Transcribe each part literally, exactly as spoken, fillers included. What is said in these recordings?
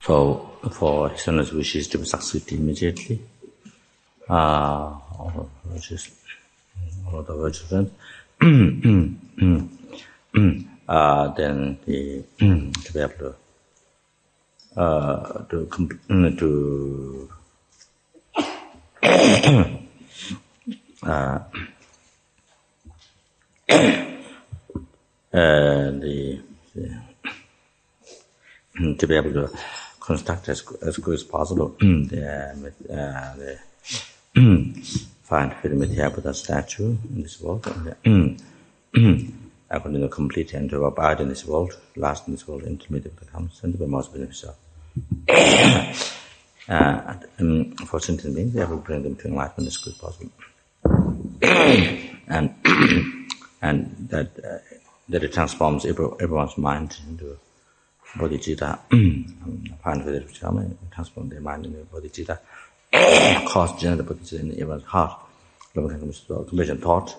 So, for His Honour's wishes to succeed immediately, uh, which is all the virtues, uh, then the, to be able to uh, to to uh, uh, the, the to be able to construct as as good as possible the, uh, the find Philometia Buddha statue in this world, and according to complete and to abide in this world, last in this world, intermediate becomes, and to be most beneficial. uh, and, um, for sentient beings, they will bring them to enlightenment as good as possible. and and that uh, that it transforms every, everyone's mind into bodhicitta. Find Philometia, transform their mind into bodhicitta. Cause general bodhicitta in everyone's heart. Compassion thought.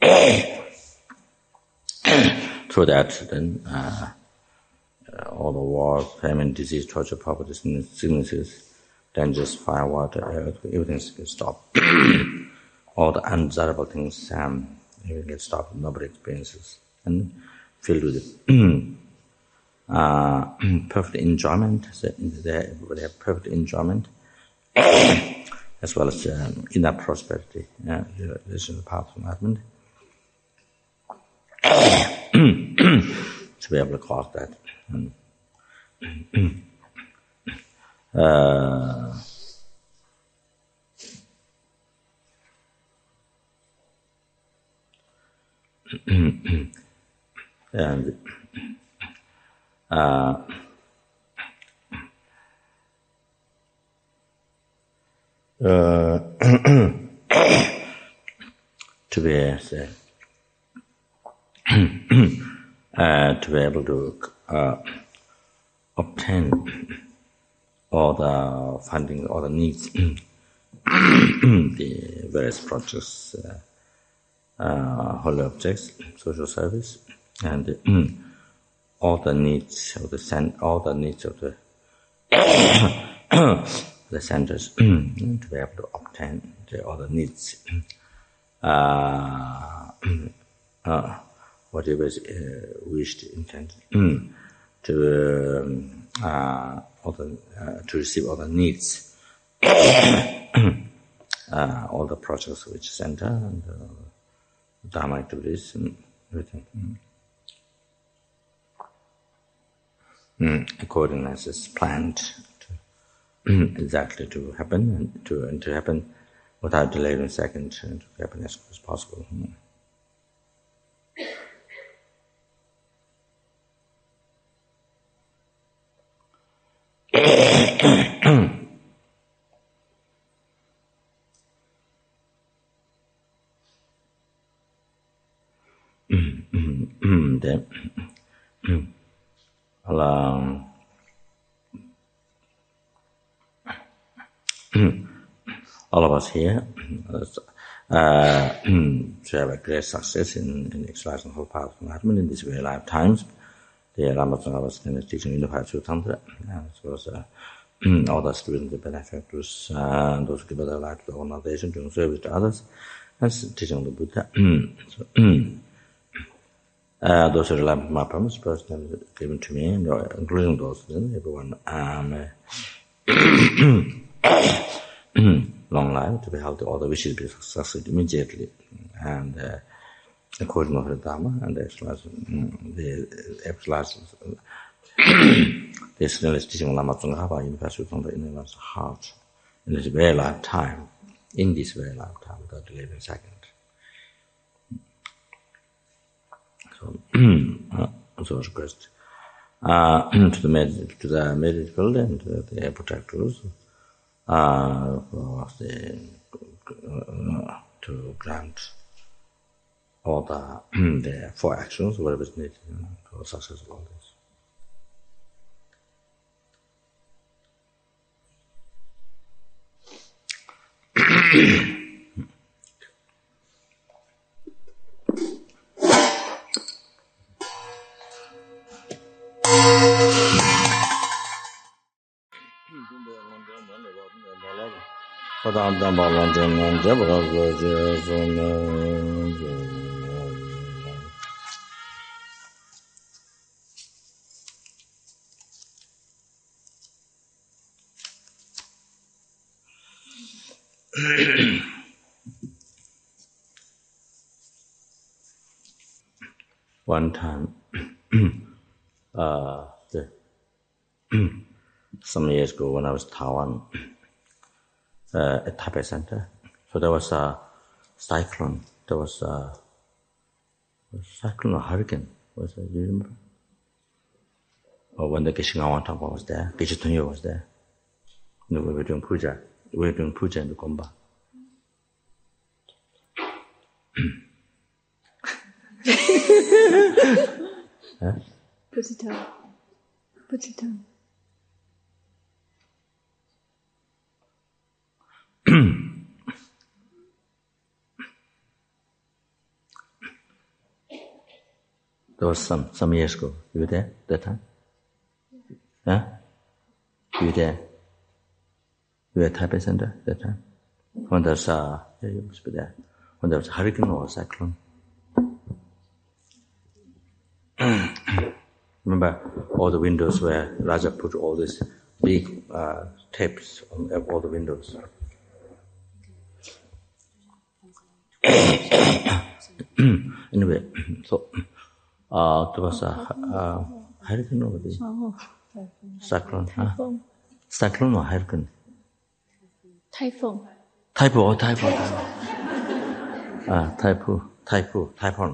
Through that, then uh, uh, all the wars, famine, disease, torture, poverty, sicknesses, dangers, fire, water, earth, everything gets stopped. All the undesirable things, um, everything gets stopped. Nobody experiences, and filled with uh, perfect enjoyment. Everybody have perfect enjoyment, as well as um, inner prosperity. Yeah, this is the path of enlightenment. To be able to cause that. And, uh, and uh, uh, to be uh, uh, to be able to uh, obtain all the funding, all the needs, the various projects, uh, uh, holy objects, social service, and uh, all the needs of the cent- all the needs of the the centers to be able to obtain the, all the needs. Uh, uh, whatever is uh, wished, intended, to um, uh, all the, uh, to receive all the needs, uh, all the projects which center and uh, Dharma activities and everything. Mm. According as it's planned to, exactly to happen and to and to happen without delay in a second, and to happen as quick as possible. Mm. Then, along, all of us here uh, to have a great success in, in exercising the whole path of enlightenment in these very lifetimes. The Ramachandra was teaching in the Pachu Tantra, as well as uh, all the students, the benefactors, uh, and those who give their life to the organization, doing service to others, and teaching the Buddha. So, Uh, those are like my promise personally given to me, including those, everyone, um, long life, to be healthy, all the wishes be succeed immediately, and uh, according to the Dharma, and the exercise, the exercise, the external teaching of Lama Tsongkhapa in the Pachu Tantra in one's heart, in this very lifetime, in this very lifetime, without delaying a second. So, so request uh, to the med- to the medical and to the protectors uh, for the uh, to grant all the the four actions, whatever is needed, you know, for success of all this. One time, uh, the, some years ago when I was in Taiwan, uh, at Taipei Center, so there was a cyclone. There was a, a cyclone or hurricane. Was it? Do you remember? Or when the Geshe Ngawang Tangpa was there, Geshe Tunyo was there. We were doing puja. We were doing puja in the Gomba. Huh? Put it down. Put it down. There was some some years ago. You were there that time? Huh? You were there? You were at Taipei Center that time? When there was uh, yeah, you must be there. When there was a hurricane or a cyclone. Remember all the windows where Raja put all these big uh, tapes on all the windows. Anyway, so uh, there was a uh, hurricane over there. Cyclone, huh? Cyclone or hurricane? Typhoon. Typhoon, oh, typhoon. Ah, typhoon, typhoon, typhoon.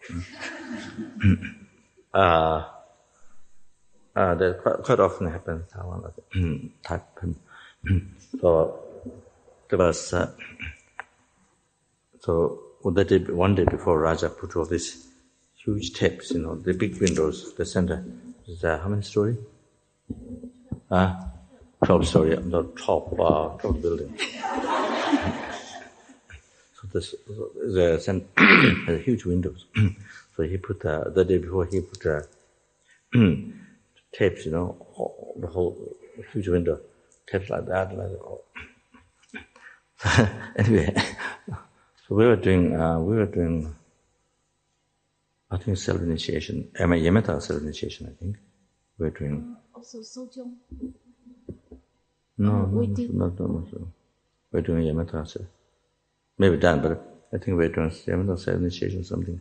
Uh, uh, that quite, quite often happens in Taiwan. Typhoon. So there was, uh, so the day, one day before Raja put all these huge tapes, you know, the big windows, the center. Is uh, how many story? Uh, twelve story, the top, uh, top building. So this, the center has huge windows. So he put, uh, the day before he put, uh, tapes, you know, all, the whole huge window, tapes like that, like that. Anyway, so we were doing, uh, we were doing, I think self-initiation, I mean, Yamata self-initiation, I think. We were doing. Also, Sojong. No, uh, no, we no, did. no, no, no, no. We're doing Yamata, so maybe done, but I think we're doing Yamata self-initiation or something.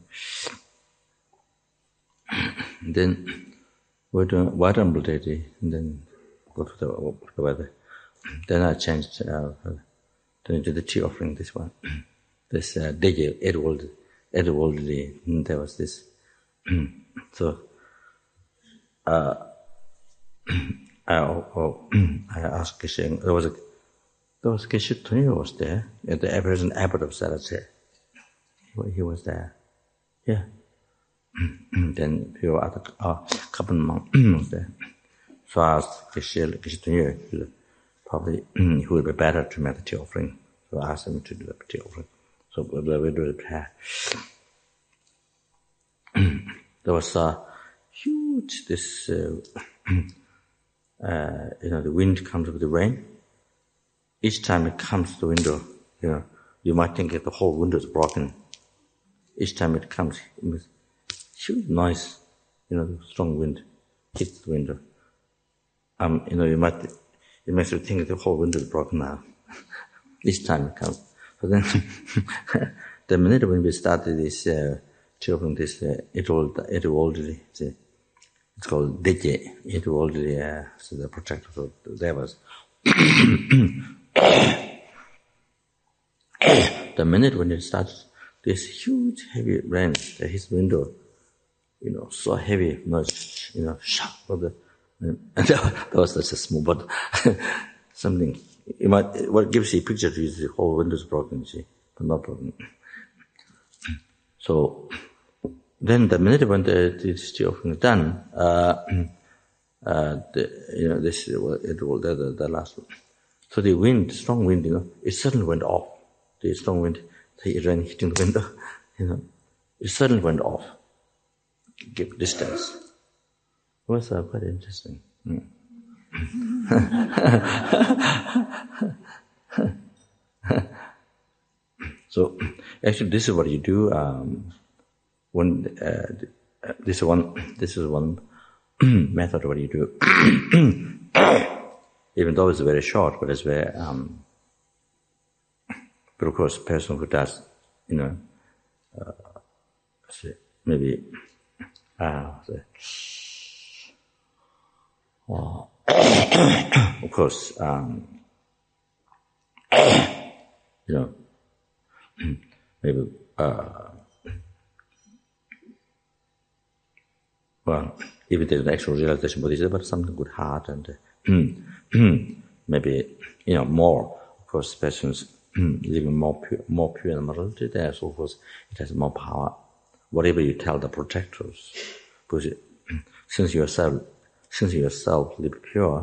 And then we're doing Vadambal Deity, and then go to the, the weather. Then I changed, uh, then I did the tea offering, this one. This, uh, Dege, Edward, Edward, there was this. So, uh, I, oh, I asked Geshe, there was a, there was Geshe Tunyo was there, the present abbot of Saracen. He, he was there. Yeah. Then few other, uh, couple monks was there. So I asked Geshe, Geshe Tunyo, probably, he would be better to make the tea offering. So I asked him to do the tea offering. So we do the prayer. There was a huge, this, uh, uh, you know, the wind comes with the rain. Each time it comes to the window, you know, you might think that the whole window is broken. Each time it comes, it makes huge noise, you know, strong wind hits the window. Um, you know, you might, it makes you think the whole window is broken now. Each time it comes. So then, the minute when we started this, uh, children, this, uh, it all, it already, it's called Deke, it already, uh, so the protector, so there was. The minute when it starts, this huge heavy rain that hits window, you know, so heavy, much, you know, shock of the, and that was such a small, but something, you might, what gives you a picture to you is the whole window is broken, you see, but not broken. So, then the minute when the, the tea offering is done, uh, uh, the, you know, this, it will, the, the, the last one. So the wind, strong wind, you know, it suddenly went off. The strong wind, the rain hitting the window, you know, it suddenly went off. Give distance. It was uh, quite interesting. Mm. So, actually, this is what you do. Um, when uh, this is one, this is one method. What you do, even though it's very short, but it's very. Um, but of course, person who does, you know, uh, say, maybe, uh, say, well, of course, um, you know, maybe, uh, well, if there's an actual realization Bodhisattva, but something with heart and uh, maybe, you know, more, of course, persons living more pure, more pure in morality, there, so of course, it has more power. Whatever you tell the projectors, because it, since yourself, since yourself live pure,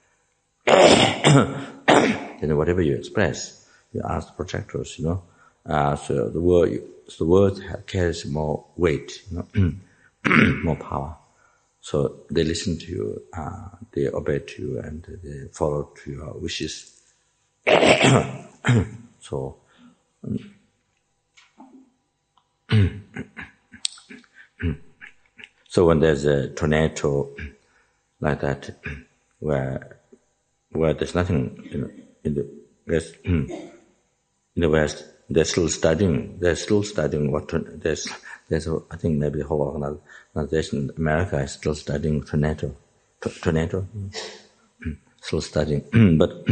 then whatever you express, you ask the projectors, you know. Uh, so the word, so the word carries more weight, you know, more power. So they listen to you, uh, they obey to you, and they follow to your wishes. So, so when there's a tornado like that, where where there's nothing, you know, in the West, in the West, they're still studying. They're still studying what there's. There's, a, I think, maybe the whole organization in America is still studying tornado, tornado, still studying. But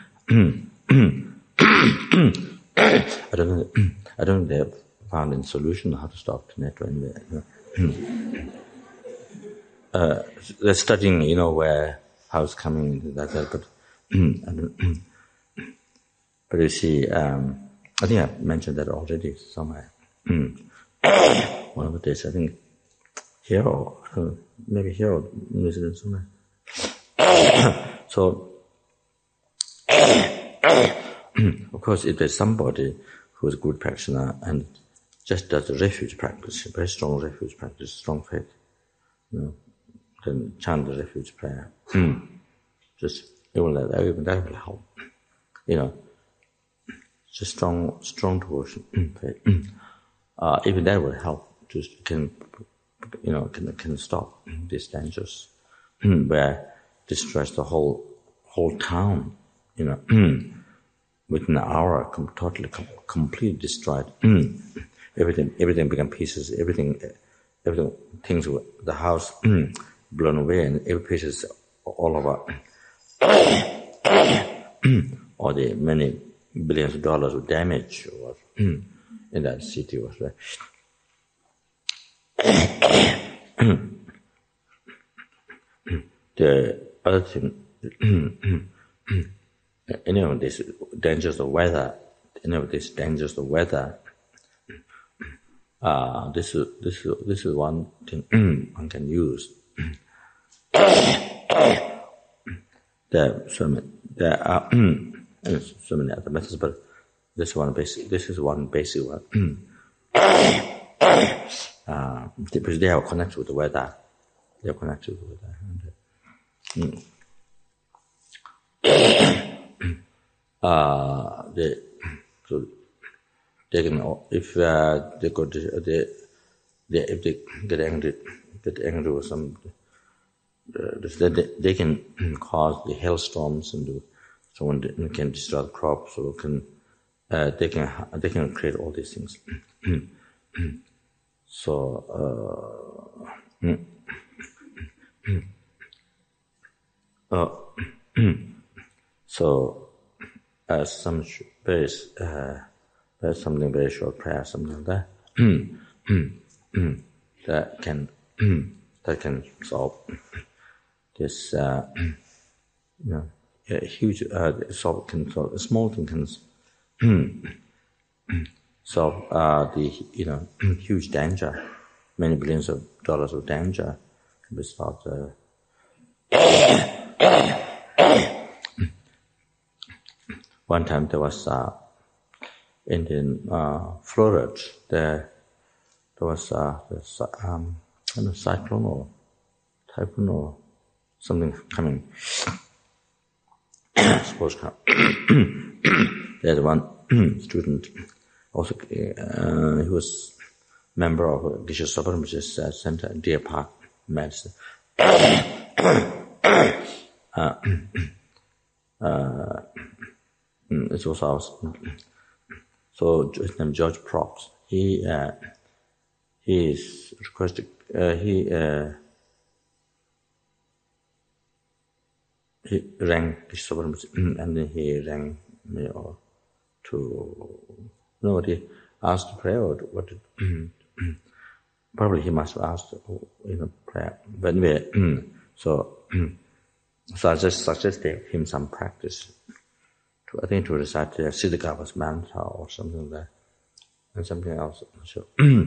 I don't know. I don't think they've found a solution how to stop tornado anyway. You know. uh, they're studying, you know, where how it's coming like that. But I don't, but you see, um, I think I mentioned that already somewhere. One of the days, I think, here or uh, maybe here or New Zealand somewhere. So, of course, if there's somebody who is a good practitioner and just does a refuge practice, very strong refuge practice, strong faith, you know, then chant the refuge prayer. Just it will that that will help. You know, just strong, strong devotion, faith. Uh, even that will help. Just can, you know, can can stop these dangers, where destroys the whole whole town. You know, within an hour, com- totally, com- completely destroyed. everything, everything became pieces. Everything, everything, things. The house blown away, and every pieces all over. Or the many billions of dollars of damage was in that city was there. The other thing, any of these dangers of weather, any of these dangers of weather, uh, this is this is this is one thing one can use. There are so many, there are so many other methods, but this one basic. This is one basic one. uh, because they are connected with the weather. They are connected with the weather. And, mm. uh, they, so they can, if uh, they go, to, they, they, if they get angry, get angry with some. Uh, they, they can cause the hailstorms and do, so when they can destroy the crops, or can uh, they can they can create all these things. So uh, uh, so as some very uh, there's something very short prayer, something like that that can that can solve. This, uh, you know, a huge, uh, solve, can solve, a small thing can solve, uh, the, you know, huge danger, many billions of dollars of danger can be solved. Uh. One time there was, uh, in the, uh, Florida, there, there was, uh, this, um, I don't know, cyclone or typhoon or something coming. postcard. There's one student, also uh, he was member of Geshe Subramania's uh, Center in Deer Park, Madison. uh, uh, it was ours. So his name is George Props. He uh, he is requested. Uh, he uh, he rang Geshe Subramania, and then he rang me or to you know what he asked to pray or what. Did, probably he must have asked in a prayer. But anyway, so so I just suggested him some practice. To, I think to recite the Siddhagava's mantra or something like that, and something else. So,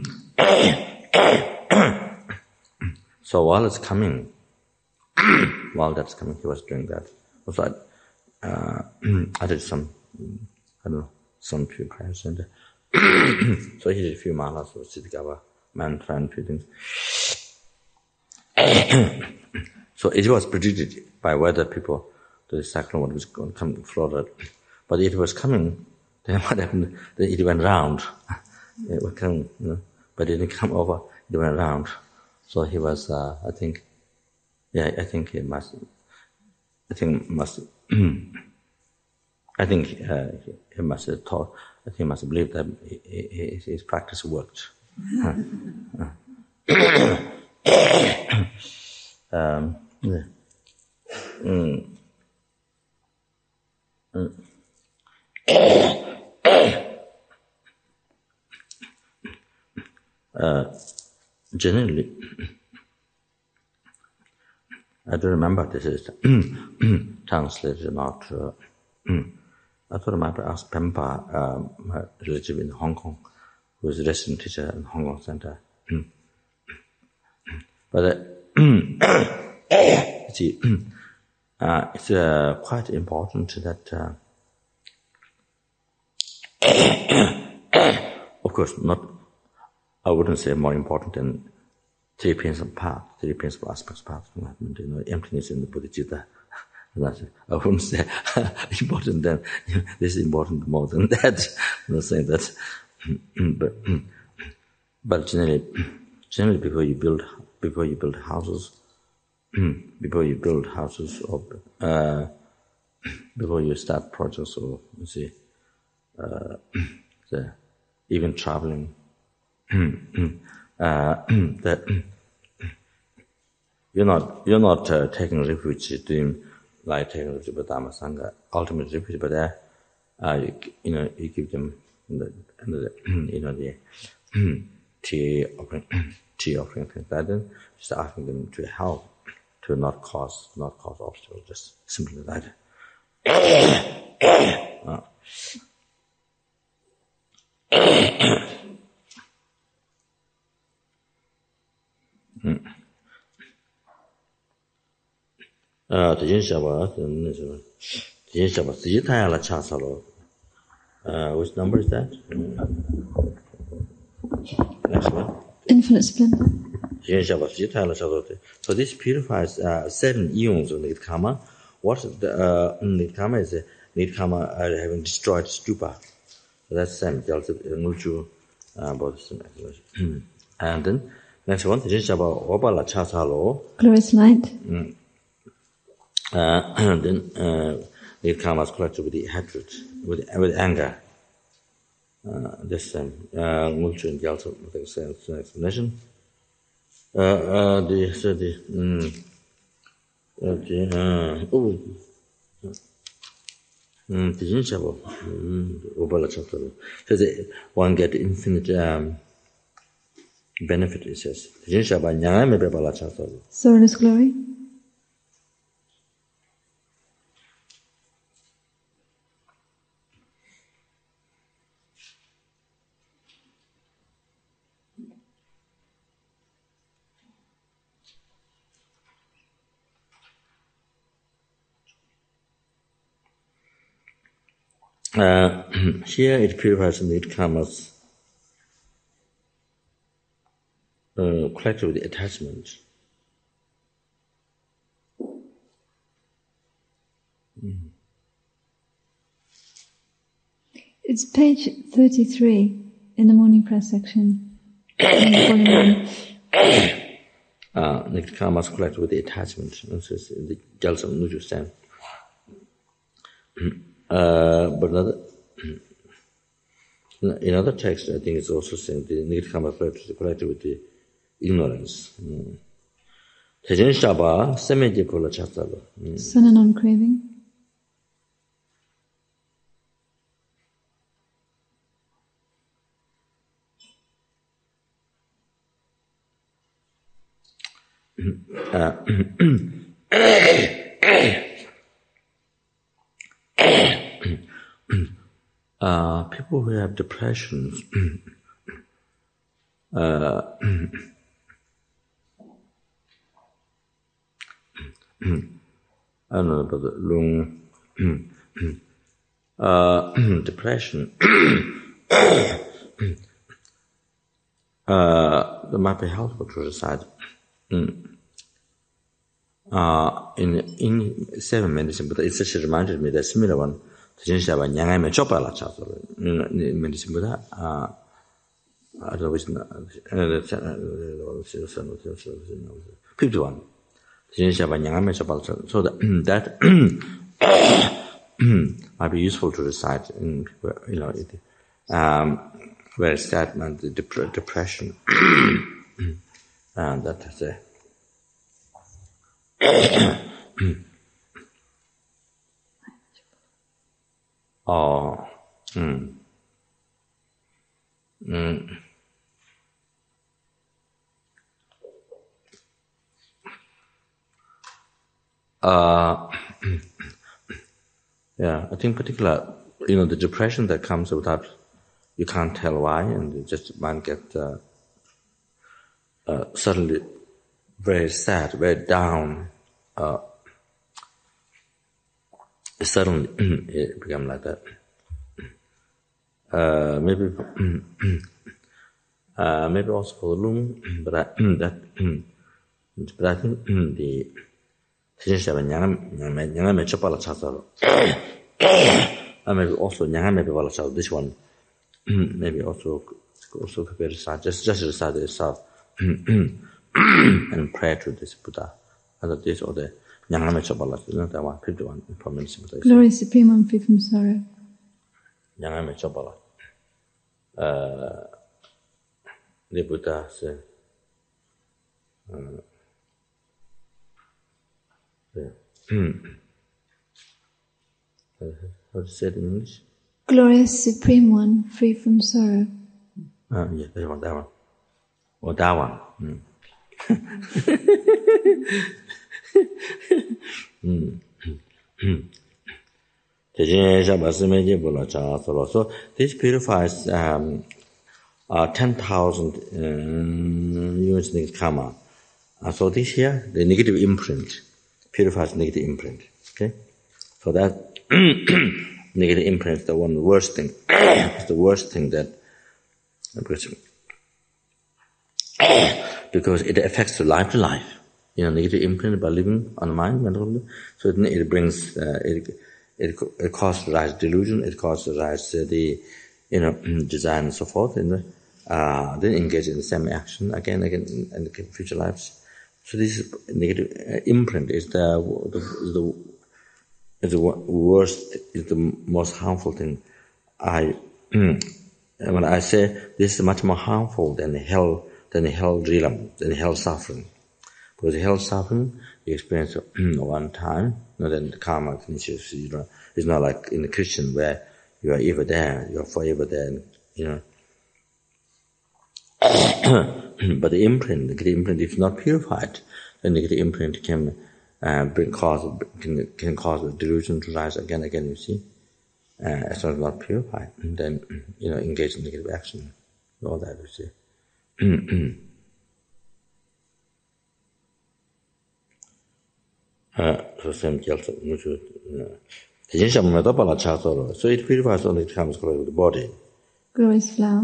so while it's coming, while that's coming, he was doing that. So I, uh, I did some, I don't know, some few prayers, and so he did a few malas of Siddhagava mantra and few things. So it was predicted by weather people that the cyclone was going to come to Florida, but it was coming. Then what happened? Then it went round. It was coming, you know, but it didn't come over. It went round. So he was, uh, I think, yeah, I think he must. I think must. I think uh, he, he must have taught. I think he must have believed that he, he, his practice worked. um, yeah. Mm. Mm. uh, generally, I don't remember this is translated not. Uh, I thought I might ask Pempa, um, my relative in Hong Kong, who is a resident teacher in Hong Kong Center. But uh, see, uh, it's uh, quite important that, uh, of course, not. I wouldn't say more important than three principal parts, three principal aspects, parts of enlightenment. You know, emptiness in the Bodhicitta. I wouldn't say important than this is important more than that. I'm not saying that, but but generally, generally before you build before you build houses, before you build houses or uh, before you start projects or you see, uh, the, even traveling, uh, that you're not you're not uh, taking refuge doing. Like taking refuge with Dhamma Sangha, ultimate refuge, but there, uh, you, you know, you give them the, the you know, the tea offering, tea offering things like that, just asking them to help, to not cause, not cause obstacles, just simply like that. uh. mm. Uh, the Shabbat, the Shabbat, the Yitayala Chasalo. Uh, which number is that? Next one. Infinite splendor. So this purifies uh, seven eons of Nidkama. What the uh, Nidkama is? Uh, Nidkama uh, having destroyed stupa. So that's same. Ngulchu about and then next one. The Shabbat Obala Chasalo. Glorious light. Mm. Uh, and then uh, Nidkama is collected with the hatred, with with anger. Uh, this same. Ngulchu and Gyaltsa with the same explanation. Uh, uh, the, so the, mm, okay, uh, oh, mm, the Jinshabba, mm, Obala chapter. So the, one get infinite, um, benefit, it says. The Jinshabba, Nyangame Bala chapter. Soreness glory. Uh, here it purifies the Nidkamas uh, collected with the attachment. Mm. It's page thirty-three in the morning press section. in volume one. Uh, negative karma is collected with the attachment. This is the Gyaltsab Nuju Sen. Uh, but another, in other texts, I think it's also saying the negative karma is collected with the ignorance. Tejen Shaba, Semeje Pola Chatsaba. Sun and non-craving. Uh, uh, people who have depressions, uh, I don't know about the lung, uh, depression, uh, that might be helpful to decide. Mm. Uh, in in seven medicine, but it just reminded me that similar one. Tejenshaba Nyangame Chopala Chato medicine, but uh, I don't know which. Fifty-one. Tejenshaba Nyangame Chopala. So that might be useful to recite in people, you know, it, um, where it's that man, the dep- depression, and that is a. Oh, mm. Mm. Uh, yeah, I think particular, you know, the depression that comes without, you can't tell why, and you just might get uh, uh, suddenly very sad, very down. Uh, suddenly it become like that. Uh, maybe, uh, maybe also for the lung, but I, that, but I think the Tejenshaba Nyangame Chopala Chasaro. And maybe also Nyangame Bala Chasaro. This one, maybe also also could be recited. Just just recite itself. And pray to this Buddha, either this or the Nyangame Chopala, you know, that one, fifty-one, information. Glory Supreme, one free from sorrow. Nyangame Chopala. Uh, the Buddha said, uh, yeah. uh, how to say it in English? Glorious Supreme One, free from sorrow. Uh, yeah, that one, that one. Or that one. Mm. So this purifies um, uh, ten thousand um, units of karma. Uh, so this here, the negative imprint, purifies negative imprint. Okay, so that negative imprint is the one worst thing. It's the worst thing that because, because it affects the life to life. You know, negative imprint by living on the mind, mentally. So it, it brings, uh, it, it, it causes rise delusion, it causes rise uh, the, you know, desire and so forth, and uh, then engage in the same action again, again, in the future lives. So this is negative uh, imprint is the, the, the, is the worst, is the most harmful thing. I, when I say this is much more harmful than hell, than hell realm, than hell suffering. Because hell suffering, you experience one time, you know, then the karma finishes. You know, it's not like in the Christian where you are ever there, you are forever there. You know, but the imprint, the negative imprint, if not purified, the negative imprint can uh, bring cause can can cause the delusion to rise again, again. You see, uh, as long as not purified, and then you know engage in negative action, all that you see. Uh, so same Gyaltsab Nuju. So it purifies only it comes close to the body. Glorious flower.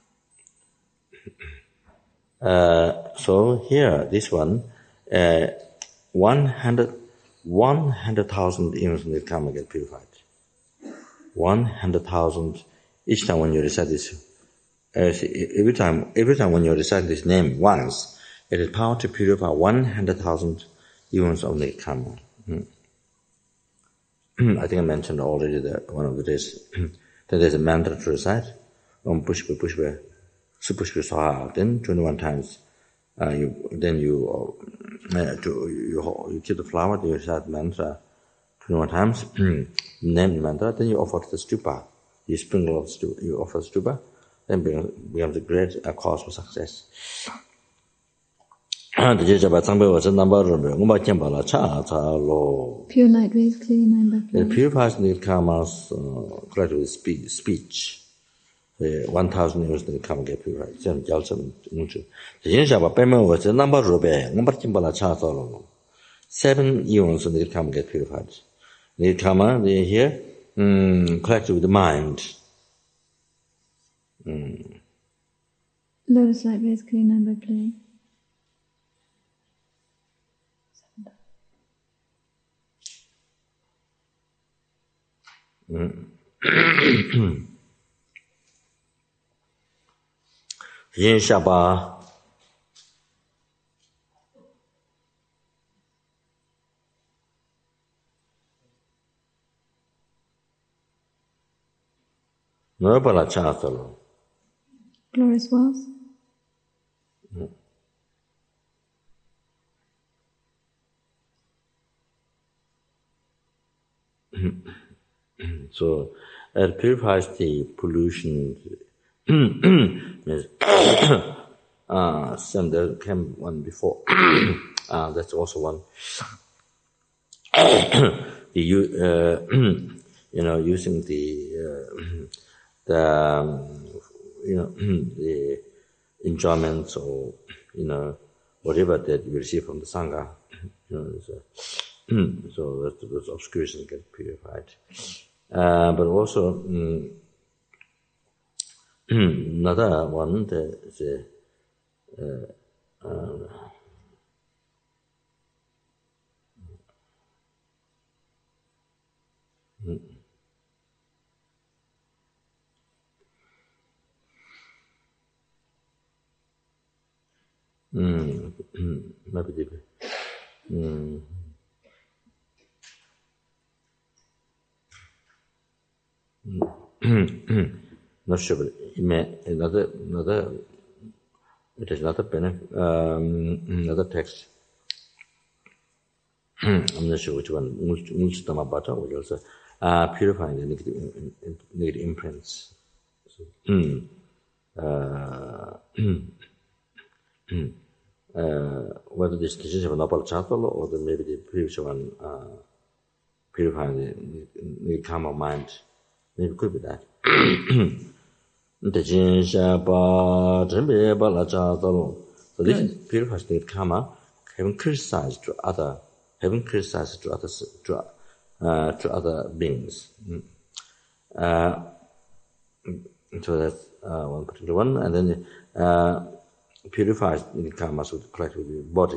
Uh, so here, this one, uh, one hundred, one hundred thousand innocent karma get purified. One hundred thousand each time when you recite this, every time, every time when you recite this name once, it has power to purify one hundred thousand eons of the karma. Mm. I think I mentioned already that one of the days that there's a mantra to recite. Om Pushpa Pushpa Supushpa Swaha. Then twenty-one times. Uh, you then you uh, to, you you keep the flower. You recite mantra twenty-one times. Name the mantra. Then you offer to the stupa. You sprinkle of stupa. You offer the stupa. Then becomes a great uh, cause for success. Pure light rays clearly nine by it purifies the karmas uh, correct with speech. speech. The one thousand years the karma get purified. Seven eons the karma get purified. The karma they here um, collected with the mind. Mm. Lotus light rays clearly nine by play. Yin Shaba Nobala Chatalo. Glorious wells. So it purifies the pollution. uh, some there came one before. uh, that's also one. the uh, you know using the uh, the um, you know the enjoyments or you know whatever that you receive from the sangha. You know, so, so that those obscurations get purified. Uh, but also um, another one, the, the uh, uh, mm, maybe the mm, not sure, but it may, another, another, it is another benefit, um, another text. I'm not sure which one, Mulchitama Bhatta, which also uh, purifying the negative, negative imprints. So, mm, uh, uh, whether this decision of Nopal Chatala or the, maybe the previous one uh, purifying the, the karma mind. Maybe it could be that. So this purifies the karma, having criticized to other, having criticized to other, to, uh, to other beings. Uh, so that's uh, one particular one, and then uh, purifies the karma with collect with the body.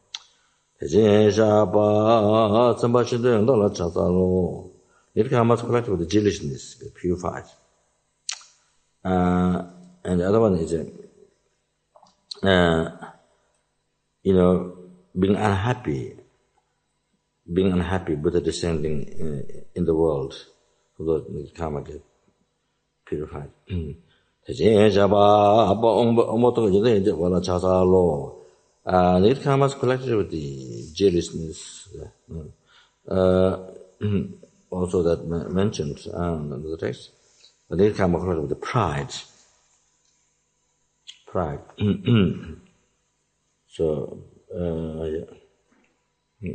It karma collect with the jealousness, purified. Uh, and the other one is, uh, you know, being unhappy, being unhappy, Buddha descending in, in the world, although the karma get purified. Uh, the karma is collected with the jealousness. Uh, also that mentioned um, in the text. But they come across with the pride. Pride. So, uh, yeah.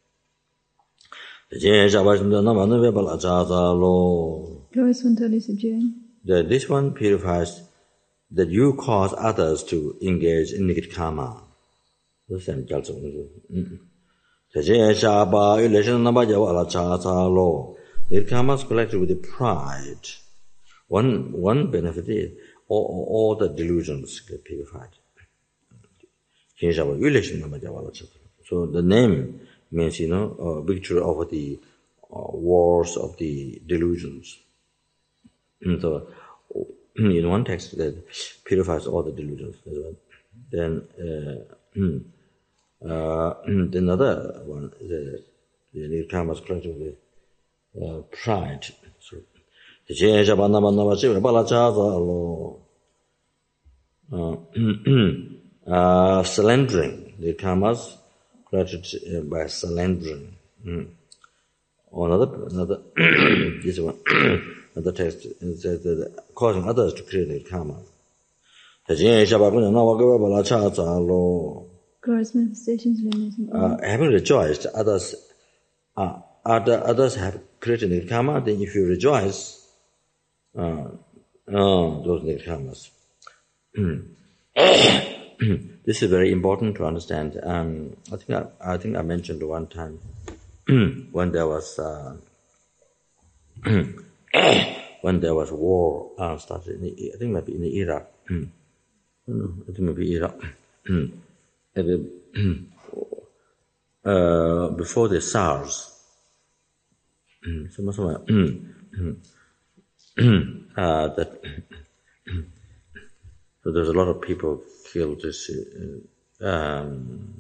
Glorious one, totally subduing. This one purifies that you cause others to engage in negative karma. The same The karma is collected with the pride. One one benefit is all, all the delusions get purified. So the name means, you know, a victory over the uh, wars of the delusions. And so in one text that purifies all the delusions. Then, uh, uh, another one, the, the new karma is collected with uh, pride. So, uh, uh, surrendering, the karmas collected by surrendering. Mm. Or another, another this one, another text says that causing others to create a karma. Gross manifestations, uh, having rejoiced, others, uh, other, others have created a karma, then if you rejoice, uh, oh, those are karmas. This is very important to understand. Um, I think I, I think I mentioned one time when there was uh, when there was war uh, started. In the, I think maybe in Iraq. I think maybe Iraq. uh, before the SARS. uh, that. So there's a lot of people killed. This, uh, um,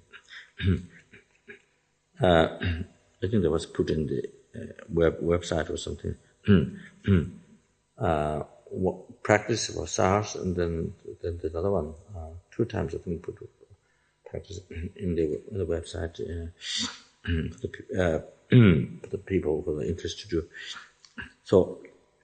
uh, I think that was put in the uh, web website or something. uh, what, practice for SARS, and then then the other one. Uh, two times I think put practice in the, in the website uh, for, the, uh, for the people for the interest to do. So.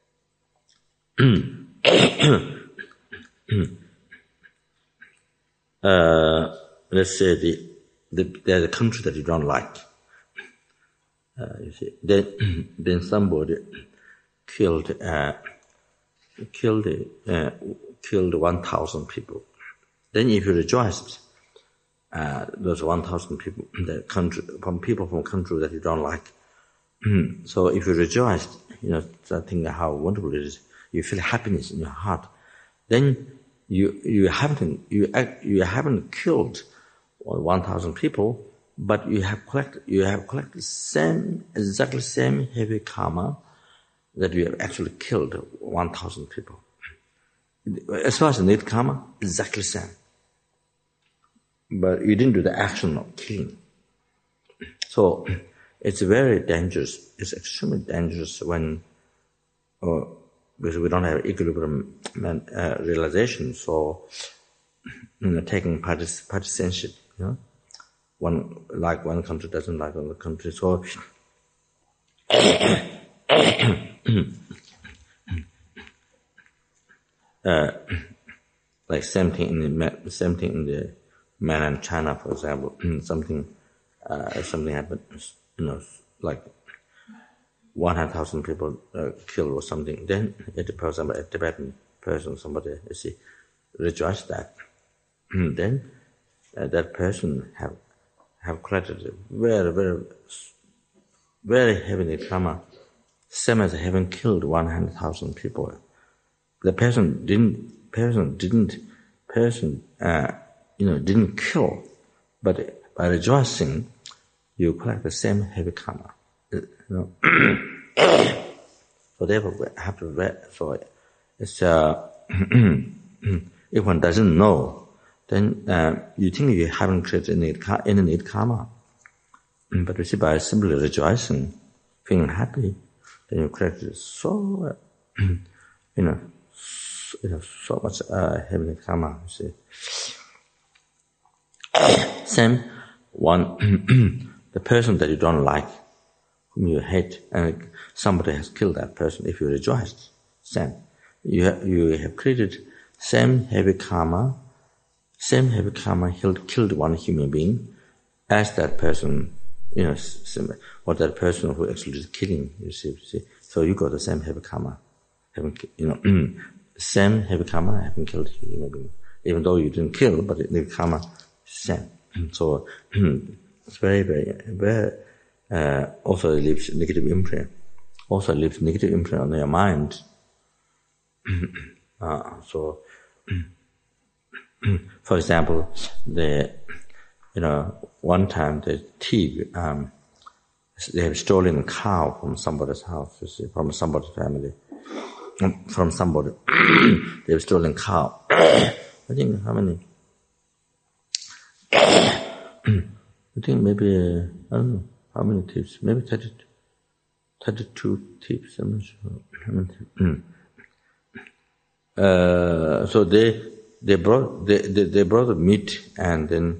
Uh, let's say the, the there's a country that you don't like. Uh, you see, then then somebody killed uh, killed uh, killed one thousand people. Then if you rejoiced, uh, those one thousand people, the country from people from country that you don't like. So if you rejoiced, you know, think how wonderful it is. You feel happiness in your heart. Then you you haven't you you haven't killed one thousand people, but you have collected you have collected same exactly same heavy karma that you have actually killed one thousand people. As far as the need karma, exactly same. But you didn't do the action of killing. So it's very dangerous. It's extremely dangerous when. Uh, because we don't have equilibrium uh, realization, so you know, taking partic- partisanship, you know, one like one country doesn't like another country, so uh, like same thing in the same thing in the mainland China, for example, something uh, something happened, you know, like. one hundred thousand people uh, killed or something, then if, for example, a Tibetan person, somebody, you see, rejoice that, then uh, that person have have collected a very, very, very heavy karma, same as having killed one hundred thousand people. The person didn't, person didn't, person, uh, you know, didn't kill, but by rejoicing, you collect the same heavy karma. You know, so therefore we have to read. So it's uh, if one doesn't know, then uh, you think you haven't created any any need karma, but you see by simply rejoicing, feeling happy, then you create so uh, you know, so, you know so much uh, heavenly karma. You see, same one the person that you don't like. Whom you hate, and somebody has killed that person, if you rejoice, same. You have, you have created same heavy karma, same heavy karma killed, killed one human being, as that person, you know, or that person who actually is killing, you see, you see. So you got the same heavy karma, having, you know, same heavy karma having killed a human being. Even though you didn't kill, but the karma, same. So it's very, very, very, Uh, also leaves negative imprint. Also leaves negative imprint on your mind. uh, so, for example, the you know one time the thief um, they have stolen a cow from somebody's house, you see, from somebody's family, from somebody. They've stolen cow. I think how many? I think maybe, uh, I don't know, how many thieves? Maybe thirty, thirty-two thieves, I'm not sure. How many uh, so they they brought they, they, they brought the meat, and then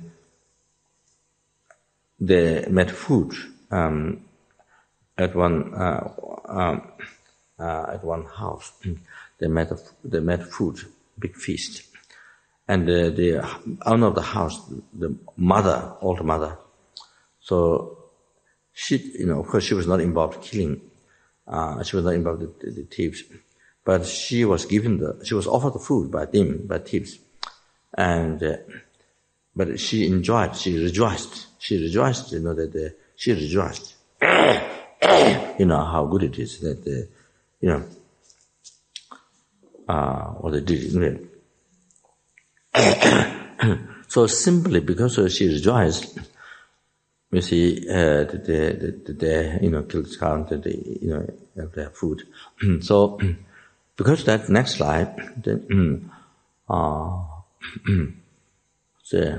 they made food um, at one uh, um, uh, at one house. They made a, they made food, big feast, and uh, the owner of the house, the mother, old mother. So she, you know, of course, she was not involved in killing. Uh, she was not involved in the, the thieves, but she was given the, she was offered the food by them, by thieves, and uh, but she enjoyed, she rejoiced, she rejoiced, you know that the, she rejoiced. You know how good it is that the, you know, uh, what they did. You know. So simply because she rejoiced. You see, uh, they, they, they, you know, killed the cow, and they, you know, have their food. So, because that next slide, then, uh, so,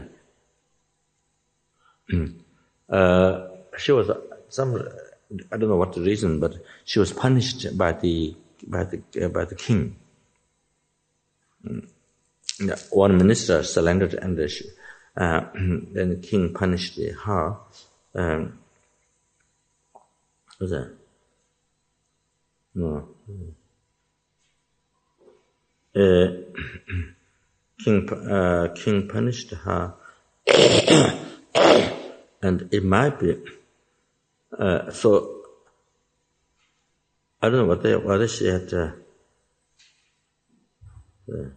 uh, she was some, I don't know what the reason, but she was punished by the by the uh, by the king. One minister surrendered, and she, uh, then the king punished her. Um, what's that? No. Uh, king uh, king punished her, and it might be. Uh, so I don't know what they what she had. Uh, uh,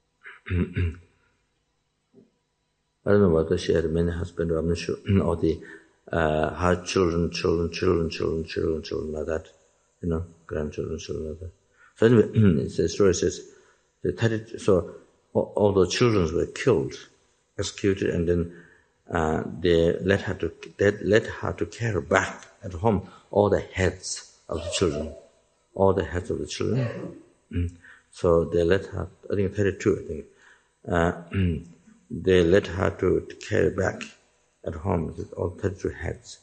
I don't know whether she had many husbands, I'm not sure, or the, uh, her children, children, children, children, children, children, like that, you know, grandchildren, children, like that. So anyway, the story says, the thirty, so all, all the children were killed, executed, and then, uh, they let her to, they let her to carry back at home all the heads of the children, all the heads of the children. So they let her, I think thirty-two, I think, uh, they let her to, to carry back at home with all thirty-two heads.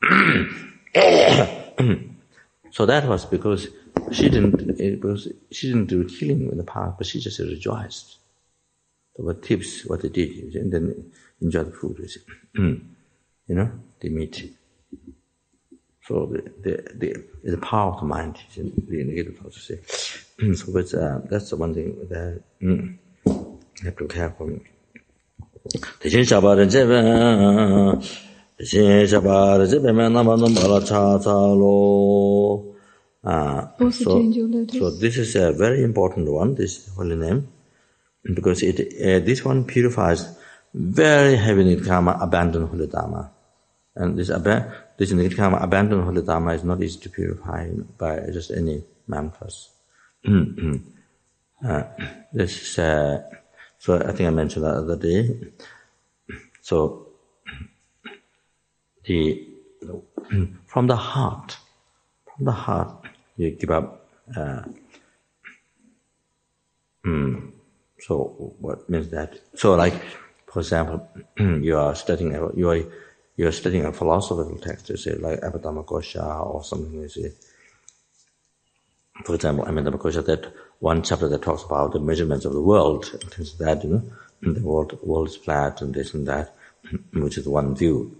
So that was because she didn't, because she didn't do killing in the past, but she just rejoiced. So what tips, what they did, and then enjoy the food, you know, the meat. So the the the, the power of the mind is in the negative, how to say. So but, uh, that's the one thing that mm, you have to care for. 대신 샤바를 제베 대신 샤바를 제베면 나만은 말아 차차로. So so this is a very important one, this holy name, because it uh, this one purifies very heavy nidkama, abandoned holy dharma, and this ab- this nidkama, abandoned holy dharma is not easy to purify by just any mantras. uh, this is uh, so I think I mentioned that other day. So the from the heart, from the heart, you give up. Uh, mm, so what means that? So like, for example, you are studying you are you are studying a philosophical text, you say like Abhidhamma-kosha or something. You say, for example, Abhidhamma-kosha, that one chapter that talks about the measurements of the world, things like that, you know, the world, world is flat and this and that, which is one view.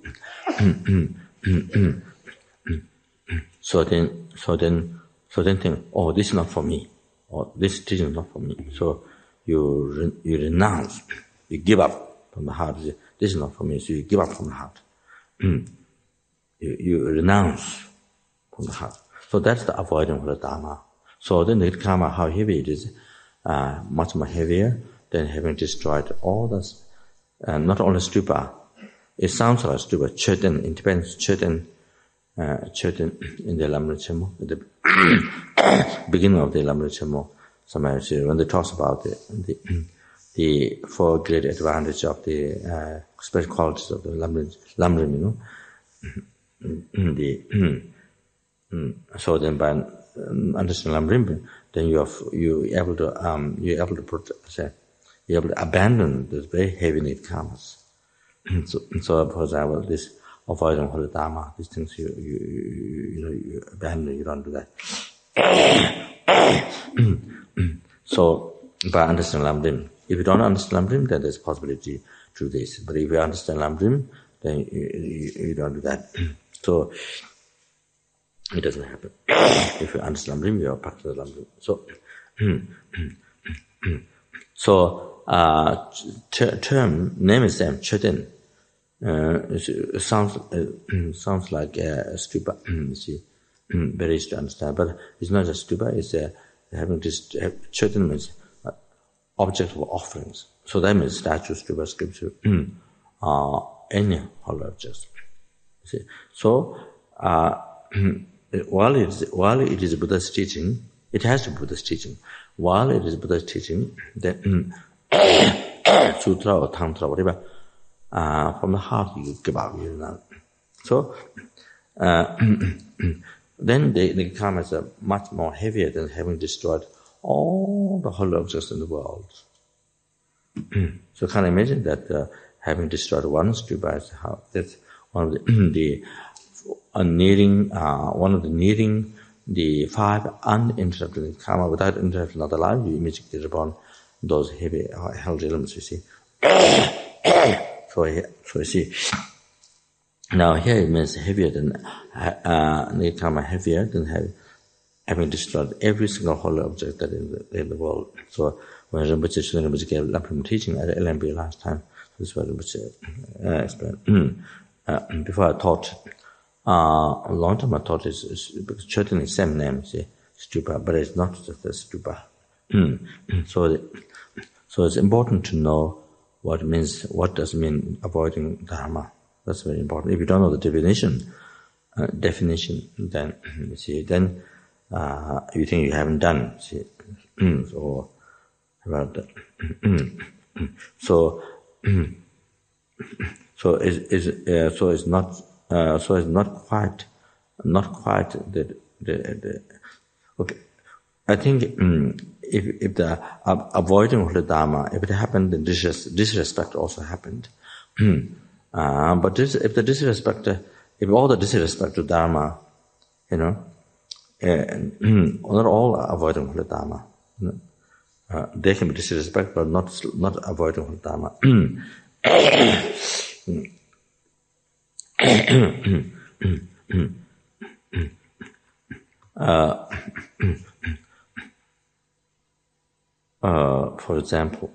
so then, so then, so then think, oh, this is not for me, or this teaching is not for me. So you re, you renounce, you give up from the heart. This is not for me. So you give up from the heart. you, you renounce from the heart. So that's the avoidance of the Dharma. So the nidkama, how heavy it is, uh, much more heavier than having destroyed all the, uh, not only stupa. It sounds like stupa, Chetan, independence, Chetan, uh, Chetan in the Lamrichamo, at the beginning of the Lamrichamo, somewhere when they talk about the, the, the four great advantages of the uh, special qualities of the Lamrim, Lamrim, you know, the, so then by um, understand Lamrim, then you are you able to um you're able to put, say, you're able to abandon those very heavy need karmas. so, so for example, this avoiding holy dharma, these things you you you, you know you abandon, you don't do that. So by understanding Lamrim, if you don't understand Lamrim, then there's a possibility to do this. But if you understand Lamrim, then you, you, you don't do that. So it doesn't happen. If you understand Lamrim, you are practicing Lamrim. So, so uh, ter- term name is same Chetin. Uh, it sounds uh, sounds like a uh, stupa. You see, very easy to understand, but it's not just stupa. It's uh, having this uh, Chetin means uh, object of offerings. So that means statue, stupa, sculpture, uh, any holy objects. See, so uh, while it is while it is Buddha's teaching, it has to be Buddha's teaching. While it is Buddha's teaching, then sutra or tantra, whatever, uh, from the heart you give out. You know. So uh, then they, they come as a much more heavier than having destroyed all the holy objects in the world. So can you imagine that uh, having destroyed one stupa is how that's one of the, the uh, needing uh, one of the needing the five uninterrupted karma without interrupting another life, you immediately upon those heavy uh, held elements. You see, so so you see. Now here it means heavier than uh, the karma heavier than have, having destroyed every single holy object that in the, in the world. So when Rinpoche Rinpoche gave Lamrim teaching at L M B last time, this is what Rinpoche uh, explained. uh, before I taught, uh, a long time I taught is, is because Chetin is same name, see, stupa, but it's not just a stupa. so, the, so it's important to know what it means. What does it mean avoiding dharma? That's very important. If you don't know the definition, uh, definition, then you see, then uh, you think you haven't done. See, so about that. so, so is is uh, so it's not uh, so it's not quite not quite the the, the okay. I think um, if if the uh, avoiding of the dharma, if it happened, then disres- disrespect also happened. uh, but this, if the disrespect, uh, if all the disrespect to dharma, you know, uh, not all are avoiding of the dharma. You know? Uh, they can be disrespect, but not not avoiding of dharma. uh, Uh, for example,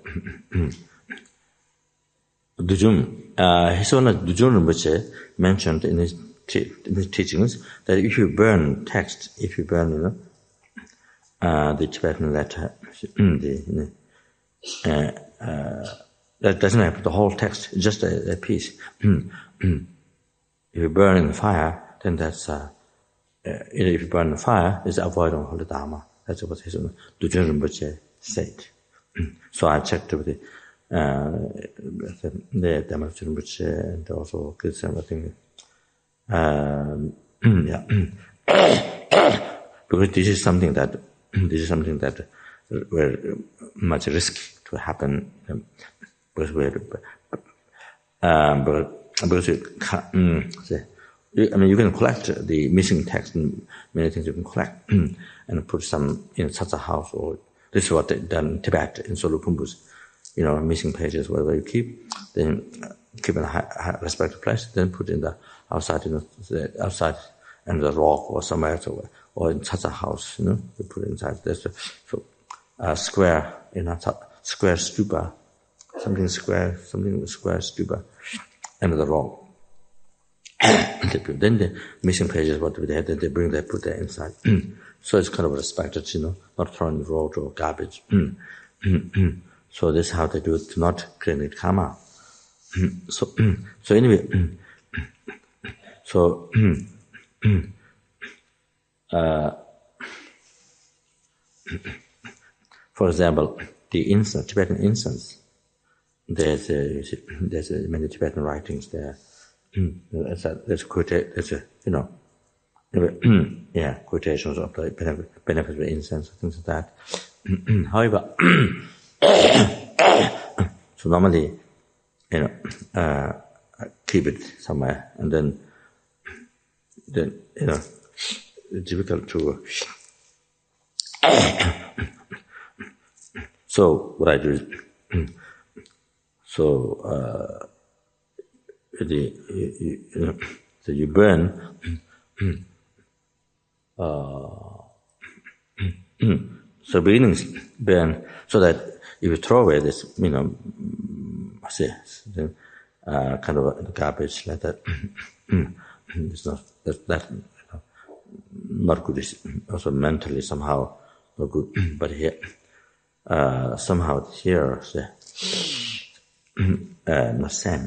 Dujun, uh, His Holiness Dujun Rinpoche mentioned in his, te- in his teachings that if you burn text, if you burn, you know, uh, the Tibetan letter, the, you know, uh, uh, that doesn't have the whole text, just a, a piece. If you burn in the fire, then that's, uh, uh, if you burn in the fire, it's avoiding Holy Dharma. That's what His Holiness Dujun Rinpoche said. So I checked with the uh, the demonstration which uh, and also good something. Um, yeah, because this is something that this is something that were much risky to happen um, because we um, but because you can, um, I mean you can collect the missing text and many things you can collect and put some in such a house or. This is what they done in Tibet, in Solupumbus. You know, missing pages, whatever you keep, then keep in a high, high respected place, then put in the outside, you know, the outside under the rock or somewhere else, or, or in such a house, you know, you put it inside. There's a so, uh, square, you know, square stupa, something square, something square stupa under the rock. Then the missing pages, what do they have? Then they bring that, put that inside. So it's kind of respected, you know, not thrown in the road or garbage. So this is how they do it to not create karma. so, so anyway, so, uh, for example, the incense, Tibetan incense, there's a, there's a, many Tibetan writings there. There's a, there's a, there's a, you know, yeah, quotations of the benefit, benefit of incense, things like that. However, so normally, you know, uh, keep it somewhere, and then, then you know, it's difficult to. So what I do is, so uh, the you, you know, so you burn. Uh, so beginnings burn so that if you throw away this, you know, say, uh, kind of a garbage like that, it's not that, that you know, not good. It's also mentally somehow not good. But here, uh, somehow here, say, uh, not same.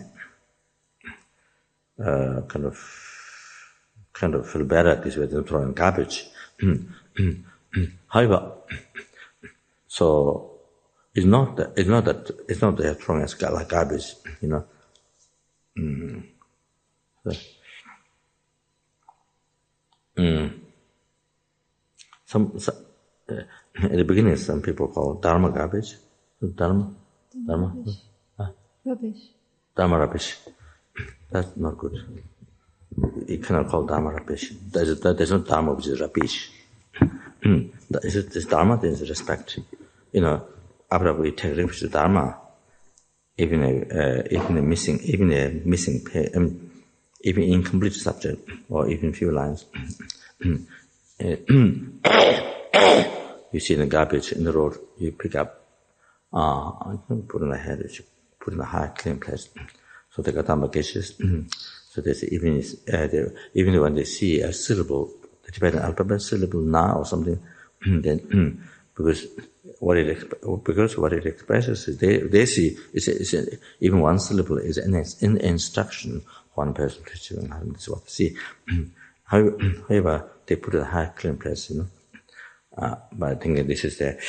Uh, kind of. kind of feel better this way than throwing garbage. However, so it's not that, it's not that, it's not that they're throwing as like garbage, you know. Mm. So, mm. Some, some uh, at the beginning, some people call Dharma garbage. Dharma? Dharma? Rubbish. Huh? Rubbish. Dharma rubbish. That's not good. You cannot call Dharma rubbish. There's, there's no Dharma which is rubbish. Is it this Dharma? There is respect. You know, after we take refuge to Dharma, even a uh, even a missing even a missing page, um, even incomplete subject, or even few lines, you see in the garbage in the road, you pick up, uh, put in the head, you put in a high clean place. So they got Dharma cases. So they say even uh, they, even when they see a syllable, the Tibetan alphabet syllable na or something, then because what it because what it expresses is they they see is even one syllable is an, an instruction for one person to achieve. That's what they see. However, they put it in a high clean place, you know. Uh, but I think this is the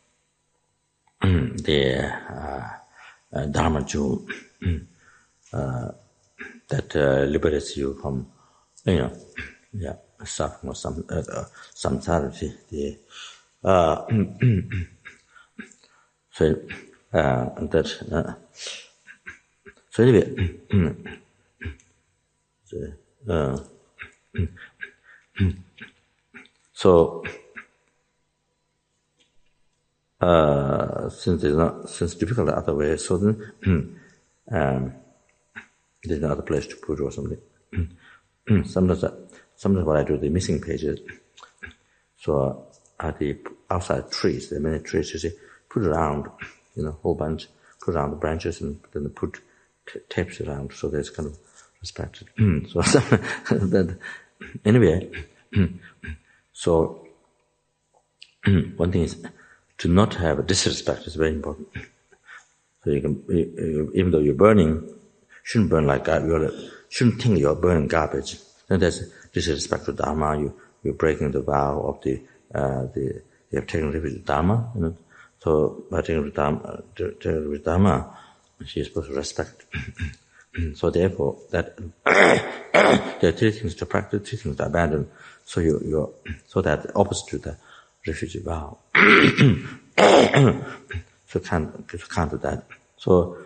the uh, uh, Dharma jewel. Uh, that uh, liberates you from, you know, yeah, suffering or some uh, uh, samsarity. The uh, so uh, that uh, so anyway, so, uh, so uh, since it's not since it's difficult the other way, so then um. There's another place to put or something. sometimes, sometimes what I do, the missing pages. So at the outside trees, there are many trees. You see, put around, you know, whole bunch, put around the branches, and then put t- tapes around, so there's kind of respect. so that anyway, so one thing is to not have a disrespect is very important. So you can, even though you're burning. Shouldn't burn like garbage. You shouldn't think you're burning garbage. Then that's disrespect to Dharma. You you're breaking the vow of the uh, the you have taken refuge to Dharma. You know? So by taking refuge Dharma, taking refuge Dharma, she is supposed to respect. So therefore, that there are three things to practice, three things to abandon. So you you so that opposite to the refugee vow. so can't can't do that. So.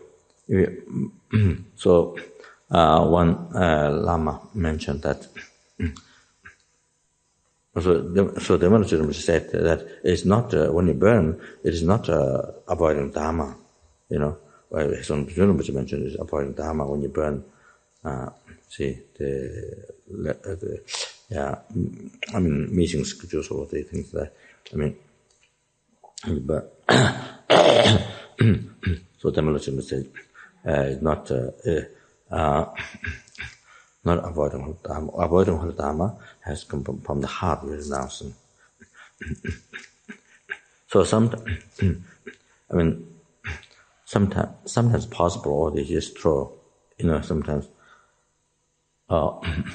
So, uh, one uh, Lama mentioned that. so, the, so the Demonstration said that it's not uh, when you burn, it is not uh, avoiding Dharma. You know, well, some Rinpoche mentioned is avoiding Dharma when you burn. Uh, see the, the yeah, I mean meeting schedules or the things that I mean, but so Demonstration said. Uh, not uh, uh, uh, not avoiding Dharma. Avoiding Dharma has come from, from the heart we renounce. So sometimes, I mean, sometimes sometimes possible, or they just throw, you know, sometimes uh,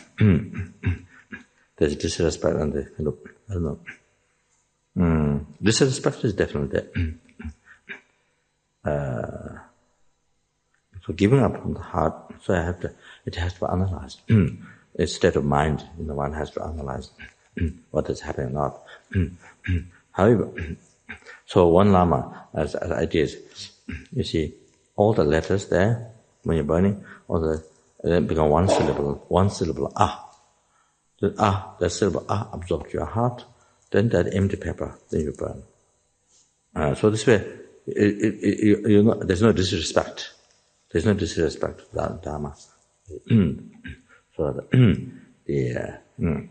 there's disrespect and they kind of, I don't know. Mm, disrespect is definitely there. Uh, So giving up from the heart, so I have to, it has to be analyzed. a state of mind. You know, one has to analyze what is happening or not. However, so one Lama, as, as ideas, you see, all the letters there, when you're burning, all the, they become one syllable, one syllable, ah. The ah, that syllable ah absorbs your heart, then that empty paper, then you burn. Uh, so this way, it, it, it, you know, there's no disrespect. There's no disrespect to the Dharma. So the, the uh, mm.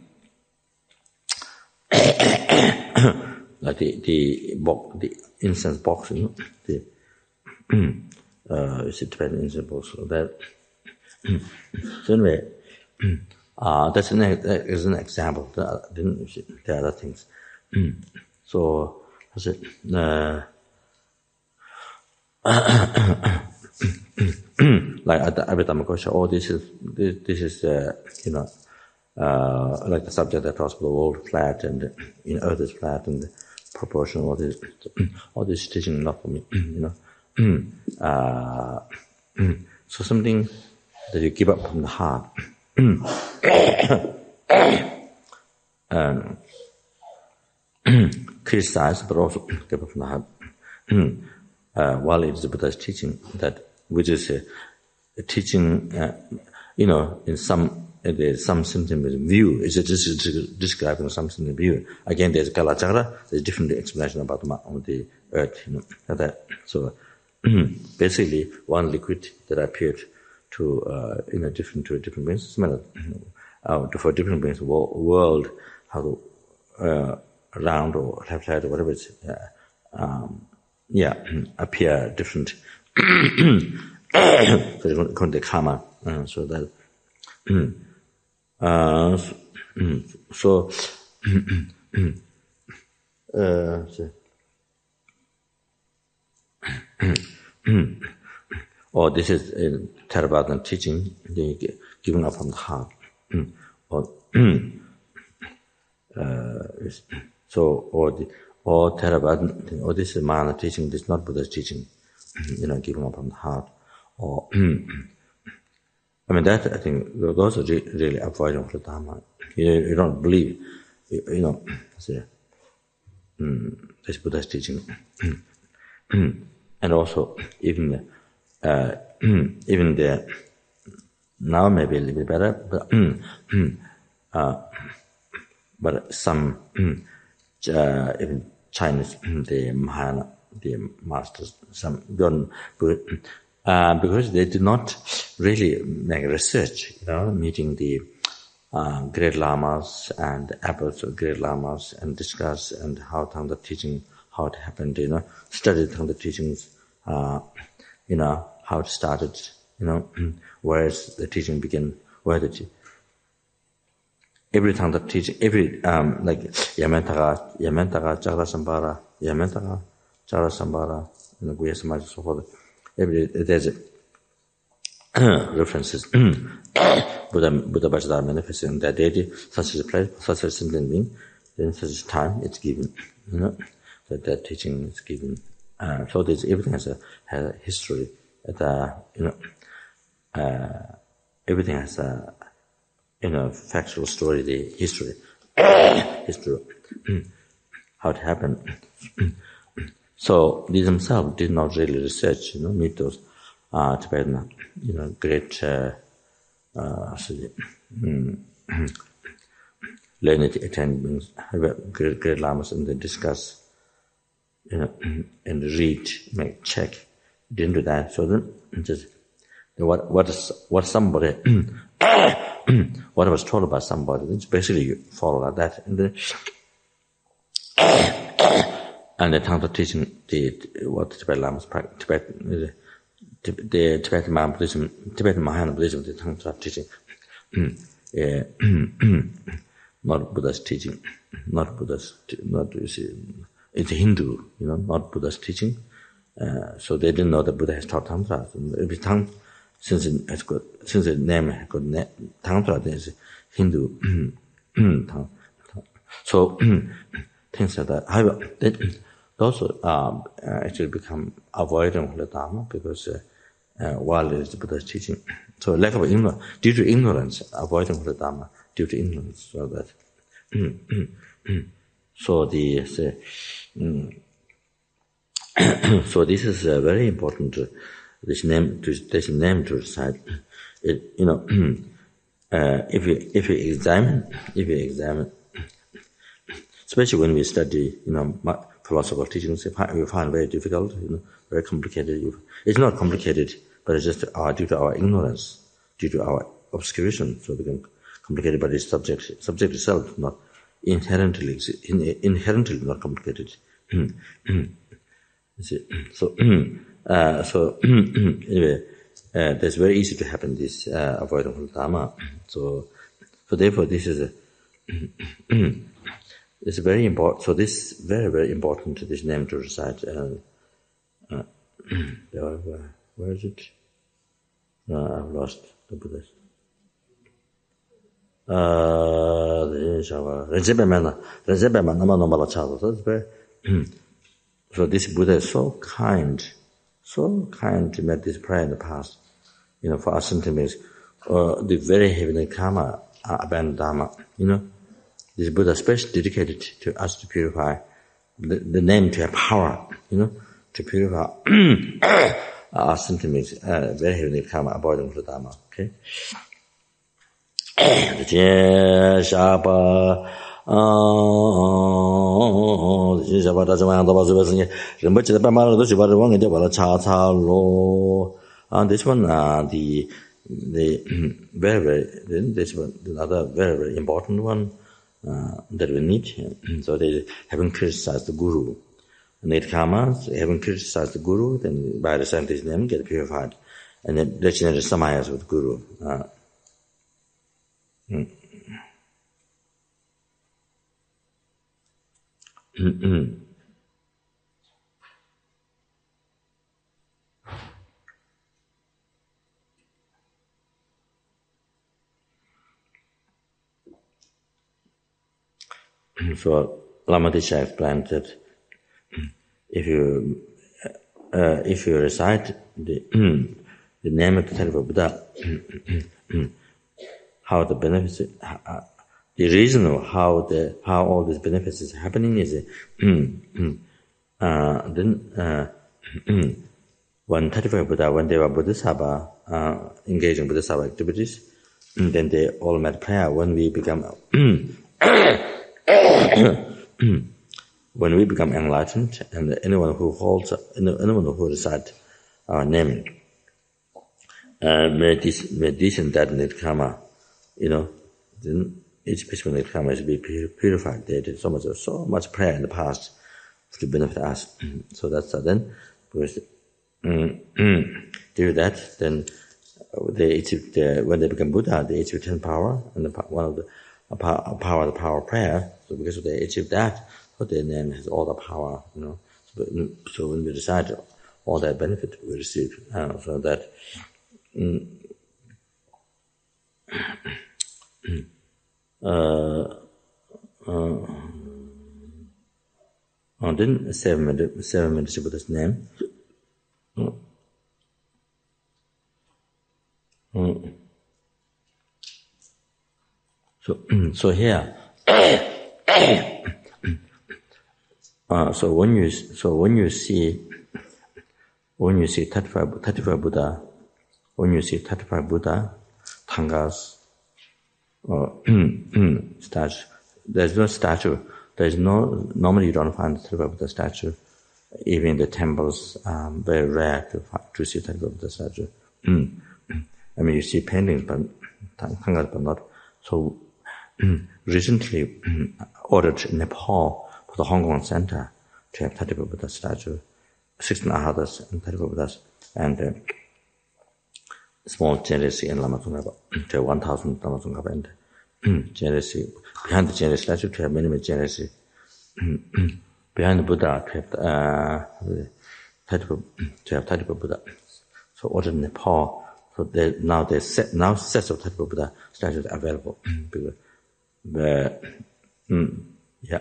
like the the box, the incense box, you know, the uh, it's a Tibetan incense box. So that so anyway, uh, that's an that is an example. There, there are other things. So that's it. Uh, like at the Abhidhamma, oh, this is this, this is uh, you know uh, like the subject that talks about the world flat and you know earth is flat and the proportion all this all this teaching not for me, you know. uh, so something that you give up from the heart. um, criticize, but also give up from the heart. Uh, while it is the Buddha's teaching, that which is a, a teaching, uh, you know, in some uh, there's some sentiment view. Is it just describing some sentiment view? Again, there's Kalachakra. There's different explanation about the, on the earth. You know, that, so basically, one liquid that appeared to uh, you know different to a different beings, similar uh, for different beings, world, how to uh, round or left side or whatever it's. Uh, um, Yeah, appear different. According to karma, uh, so that. Uh, so, uh, so or this is uh, Theravada teaching, the giving up from the heart. Or uh, so, or the. Or Theravada, or this is Mahana teaching, this is not Buddha's teaching, you know, giving up from the heart. Or, I mean, that, I think, those are re- really avoiding for the Dharma. You, you don't believe, you, you know, see, um, this Buddha's teaching. And also, even, uh, even the, now maybe a little bit better, but, uh, but some, uh, even Chinese, the Mahayana, the masters, some don't, uh, because they did not really make research, you know, meeting the uh, great lamas and abbots of great lamas and discuss and how Thangda teaching, how it happened, you know, study Thangda teachings, uh, you know, how it started, you know, where the teaching began, where the teaching. Every time the teaching, every, um, like, Yamantaka, Yamantaka, Chakra Sambhara, Yamantaka, Chakra Sambhara, and the Guya Samadhi, so forth. Every, there's references. Buddha, Buddha Bhattacharya manifesting in that deity, such as a place, such as a sentient being, then such as time, it's given, you know, that that teaching is given. Uh, so there's, everything has a, has a history, that, uh, you know, uh, everything has a, you know, factual story, the history, history, how it happened. So these themselves did not really research, you know, meet those uh, Tibetan, you know, great uh, uh, learned attendants, great, great lamas, and they discuss, you know, and read, make check. Didn't do that. So then, just what what is what somebody. What I was told about somebody, it's basically you follow like that. And the, and the Thangda teaching, the, what the Tibetan Lamas practice, Tibetan, the, the Tibetan Mahayana Buddhism, Tibetan Mahayana Buddhism, the Thangda teaching, yeah, not Buddha's teaching, not Buddha's, not, you see, it's Hindu, you know, not Buddha's teaching. Uh, so they didn't know that Buddha has taught Tantra. Every time, since it has got, since the name has got ne- Tantra, there's Hindu. So things like that. However, those um, actually become avoiding the Dharma because uh, uh, while it is the Buddha's teaching, so lack of ignorance, due to ignorance, avoiding the Dharma, due to ignorance, so that. So the, say, so this is uh, very important. Uh, this name, to, this name to recite. It, you know, uh, if you if you examine, if you examine, especially when we study, you know, philosophical teachings, we find very difficult, you know, very complicated. It's not complicated, but it's just uh, due to our ignorance, due to our obscuration, so it becomes complicated. But it's subject, subject itself not inherently inherently not complicated. So, uh, so anyway, uh, that's very easy to happen. This uh, avoidable Dharma. So, so therefore, this is a it's very important. So this is very very important. This name to recite. Uh, uh, where, where is it? No, I've lost the Buddhist. Uh, so this Buddha is so kind, so kind to make this prayer in the past. You know, for us centimeters, uh, the very heavenly karma, uh, abandoned Dharma. You know, this Buddha is especially dedicated to us to purify the, the name to have power. You know, to purify our sentiments, uh, very heavenly karma, avoiding the Dharma. Okay. The Shaba, oh, the Shaba doesn't want to was Rinpoche the Pamara, the Shiva, the one in the Cha Cha Lo. And this one, uh, the, the very, very, this one, another very, very important one, uh, that we need. So they haven't criticized the Guru. Need karmas, haven't criticized the Guru, then by the scientist's name, get purified. And then they generate samayas with Guru. Uh, Mm. Mm-hmm. So Lama Tisha explained that if you uh, if you recite the the name of the Tattva Buddha, how the benefits, uh, the reason of how the how all these benefits is happening is, uh, then uh, when Tattva Buddha, when they were Bodhisattva, uh, engaging in Bodhisattva activities, then they all made prayer. When we become when we become enlightened, and anyone who holds, anyone who recites our name, uh, may this may this and that need karma. You know, then each peaceful karma is to be purified. They did so much, so much prayer in the past to benefit us. So that's uh, then, because mm, mm, due to that, then they achieve the, when they become Buddha, they achieve ten power, and the, one of the a power, a power, the power of prayer. So because they achieve that, so their name has all the power. You know, so, so when we recite, all that benefit we receive. Uh, so that. Mm, Uh, uh, oh, then seven minutes, seven minutes about his name. Uh, uh, so, so here, uh, so when you, so when you see, when you see Tattva, Tattva Buddha, when you see Tattva Buddha, Tangas, Uh, statue. There's no statue. There's no, normally you don't find Tattva Buddha statue. Even in the temples, um, very rare to find, to see Tattva Buddha statue. I mean, you see paintings, but Tangas, but not. So, recently ordered in Nepal for the Hong Kong Center to have Tattva Buddha statue, sixteen others and Tattva Buddhas, and uh, small Generasi and Lama Tsongkhapa, to have one thousand Lama Tsongkhapa and Generasi. Behind the Generasi statue, to have many, many Generasi. Behind the Buddha, to have uh, Tattva, to have Tattva Buddha. So ordered in Nepal. So they, now they set, now sets of Tattva Buddha statues are available. Because the, mm, yeah.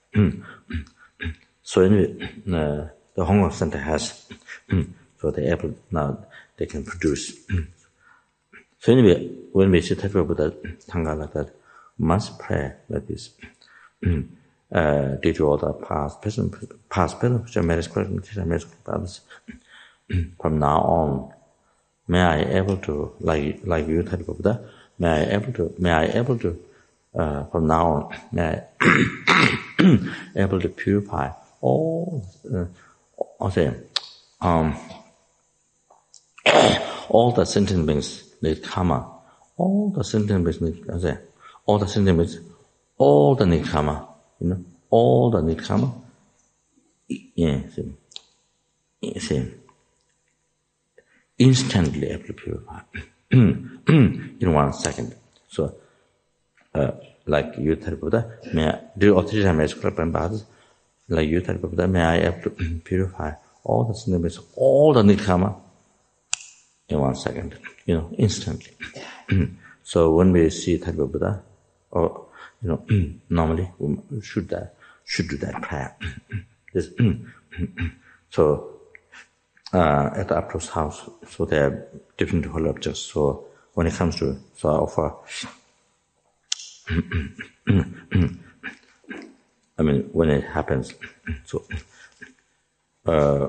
So anyway, uh, the Hong Kong Center has, so they're able now. They can produce So anyway, when we see Tathagata Buddha Thanga like that, we must pray like this. Uh, due to all the past, present, past, present, future, marriage, question, marriage, others. From now on, may I able to, like like you, Tathagata Buddha, may I able to, may I able to, uh, from now on, may I able to purify all, uh, I'll say, um, all the sentient beings need karma. All the sentient beings need, I say, all the sentient beings, all the need karma. You know, all the need karma. Yeah, see, see, instantly able to purify in one second. So, uh, like you, Tathagata Buddha, may I, do you authority marriage club and bodies? Like you, Tathagata Buddha, may I able to purify all the sentient beings, all the need karma in one second, you know, instantly. So when we see Tathagata Buddha, or you know, normally we should that should do that prayer. This, so uh, at the Appro's house, so there are different holy objects. So when it comes to, so I offer. I mean, when it happens, so uh,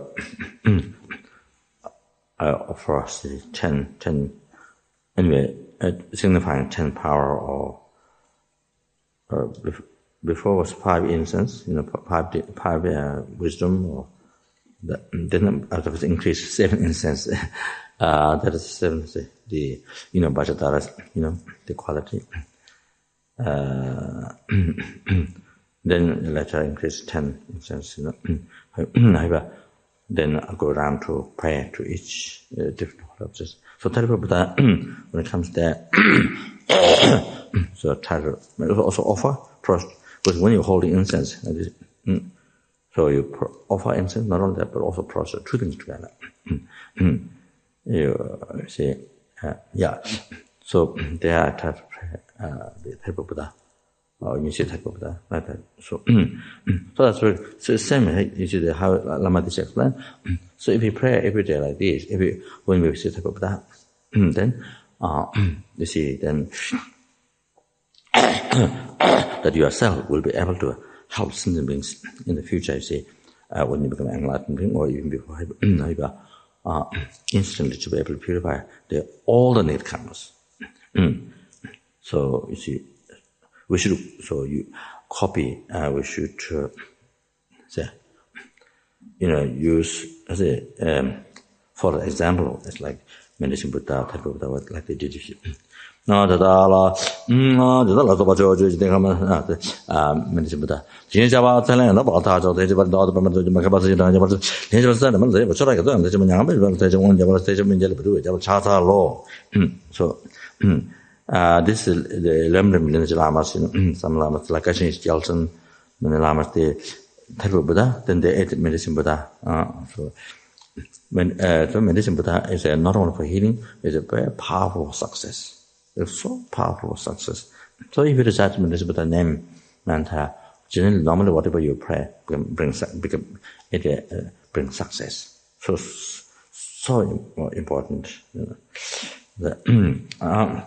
I offer say, ten, ten, anyway, uh, signifying ten power or. Uh, before was five incense, you know, five five uh, wisdom, or the, then out of it increased seven incense. uh, that is seven, the, the you know Bhajathara, you know, the quality. Uh, then later increased ten incense, you know. Then I go around to pray to each uh, different objects. So Tathagata Buddha, when it comes there. So Tathagata also offer prostrate, because when you're holding incense, so you pro- offer incense, not only that, but also prostrate, two things together. You see, uh, yeah. So there I try to pray uh, the Tathagata Buddha, or you see Tathagata Buddha, like that. So, so that's very, so same, you see the, how Lama Disha explained. So if you pray every day like this, if you, when we see Tathagata Buddha, then Uh, you see, then that yourself will be able to help sentient beings in the future. You see, uh, when you become enlightened being, or even before, uh, instantly to be able to purify the, all the need karmas. So you see, we should. So you copy. Uh, we should uh, say, you know, use as a um, for example, it's like. Medicine Buddha, Tathagata Buddha, what like they did here. No, the la, no, the la, the bajo, the Hama, um, Medicine Buddha. Change about telling about how they developed the other Macabasi, the Angel Sentiment, they were like them, the Yamam, the one Java station in Jelly, Java Charter law. So, uh, this is the Lemlem lineage Lamas, some Lamas, like I changed Jelson, when the Lamas, the Tathagata Buddha, then they ate Medicine Buddha. Uh, so, When uh, the Medicine Buddha is uh, not only for healing, it's a very powerful success. It's so powerful success. So if you recite Medicine Buddha name, mantra, generally, normally whatever you pray brings it uh, brings success. So so important. You know. The, um,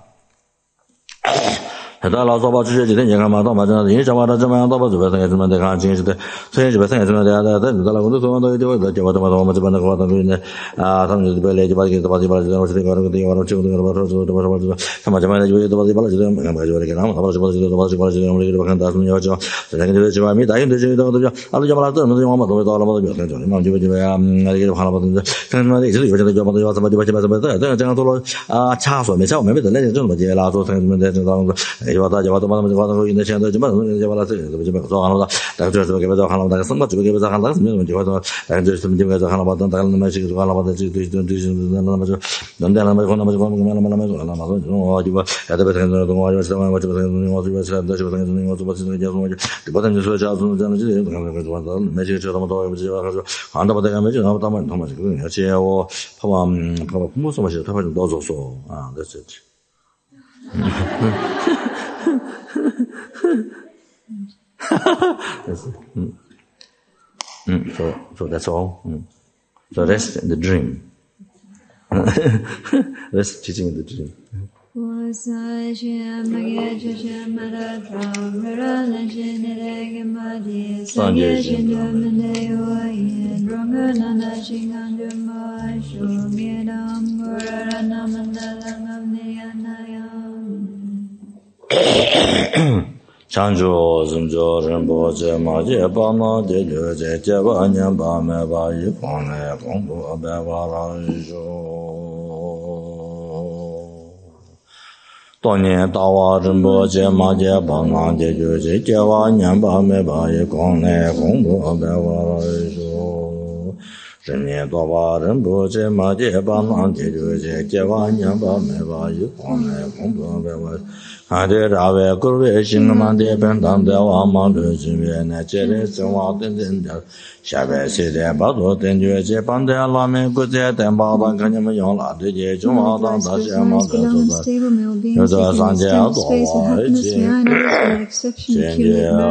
Hada la zoba zhi ji de ye ga ma da ma zhen yin zha wa da zhen ma da ba zhe ba zhen zhen de kan jin shi de sai ji ba sai zhen de da da da la gu de so da de de ba da ma da ma zhe ba da ga da ne a ta de ba le ji ba ge da ba ji ba zhe da shi de ga da de wa da ji de ba da zo da ba ba zhe ta ma zhe ma de ji de ba ji ba zhe ma ba ji ba ge na ma ba zhe ba zhe da ba ji ba zhe ma de ba kan da su ni ya ji da ge de ji ba mi da yin de ji da da ja a lu ja ba da de ma de ma da da la ma da ji de ma ji ba ji ba ya na ge de ha la ba de kan ma de ji de ji de ba de ba ba ji ba ji ba ba da da这样做了啊差所没差我没的来这种的啦做成什么的这种就大家话都把他们就话都现在现在就把就把它这个就把做好了大家就是给把做好了大家什么就给把做好了什么就话说大家就什么就给做好了把等大家那么这个做好了把这这这这那么就能的那么那么就那么那么那么做那么说我就把大家把这个东西就我就把这个我就把这个就把这个我就把这个叫我就就把这说叫这样的这个那个做的没这个就那么多不知道他说看到把这个没就那么他们他们这个而且我怕怕怕怕父母什么事他会多做说啊这是mm. Mm. So, so that's all. Mm. So rest in the dream. Rest teaching in the dream. Chanjo zunjo rinpo che ma je pa na de le je je ba nyan ba me ba yi kong le kong bu be wa ra jo to nian da wa rinpo che ma je pa na de le je je wa nyan ba me ba yi kong le kong bu be wa ra jo ren nian da wa rinpo che ma je pa na de le je je wa nyan ba me ba yi kong le kong bu be wa Ade rave kurve shingaman de pendam de wa ma de jime ne chere zwa den den de shabe se de ba do den jue je ban de la me gu je den ba dan kan yong yong la de je zhong wa dan da xia ma de zo da yo de san je a do wa ji jen je a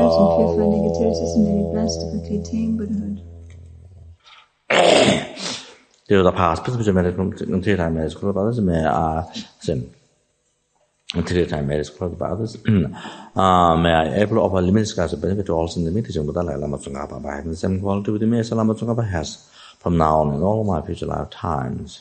điều da pas pas je me de kum te ta mesko ba de me a sim Until time is called about this. Uh, may I able of a limited class of benefit also in the meditation with Allah Lamatsungapa by having the same quality with the May Salamatsungapa has from now on in all my future lifetimes.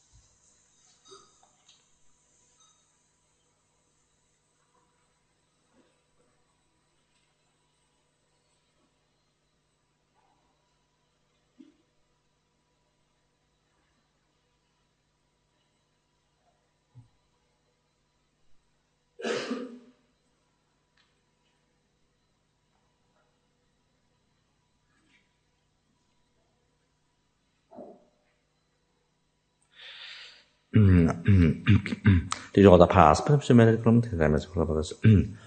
Did you all the past? But she made it from the time as well as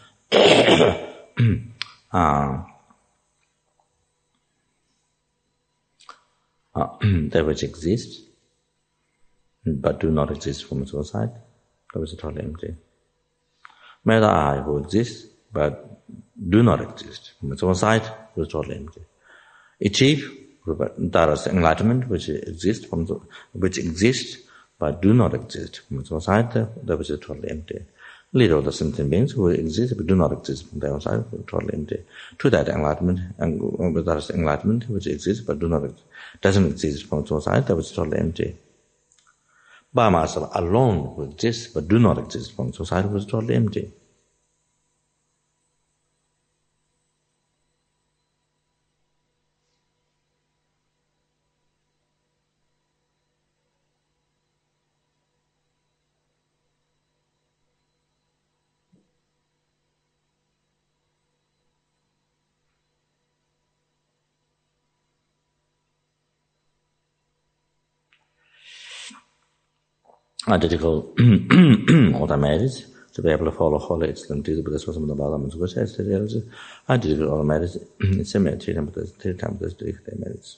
that which exists but do not exist from its own side, that was totally empty. May I who exists but do not exist from its own side was totally empty. Achieve that is enlightenment which exists from the, which exists but do not exist from its own side, that which is totally empty. Leader of the sentient beings who exist but do not exist from their own side, totally empty. To that enlightenment, and that is enlightenment which exists but do not exist, doesn't exist from its own side, that which is totally empty. By myself alone who exists but do not exist from its own side, which is totally empty. Identical automated to be able to follow holy excellent deeds, but this was some of the bottom of the says to the identical automated it's similar to them, but there's three times there's three merits.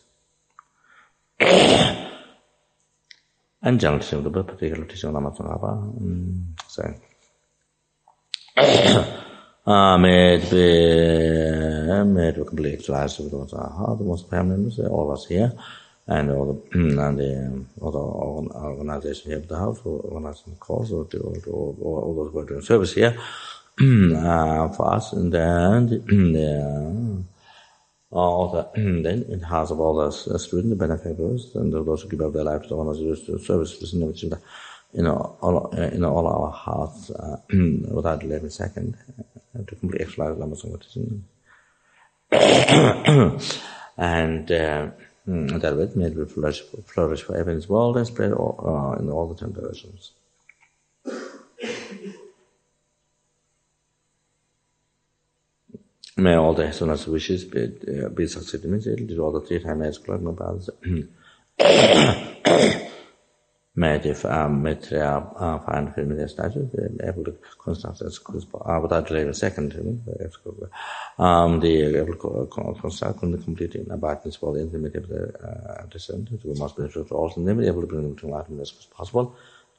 And generally of the book, particular teaching on Amatsungapa. So, ah, made be made to complete exercise of those are the most permanent, all of us here. And all the and the other organization here at the house, or organizing calls, or, or, or, or all those who are doing service here uh, for us. And then yeah, all the then in the house of all the students, the benefactors, and those who give up their lives to organize service, you know, all in all our hearts uh, without delaying a second uh, to complete exercise and. Uh, Mm, that way, may it will flourish, flourish forever in this world and spread all, uh, in all the ten directions. May all the Suna's wishes be, uh, be succeeded immediately. All the three times clock no balance. May the um, material uh, find familiar status be able to construct as uh, without delaying a second. Um, the able to construct and complete in abidance for the intimate of the uh, descent. We must be able to also never able to bring them to enlightenment as much as possible.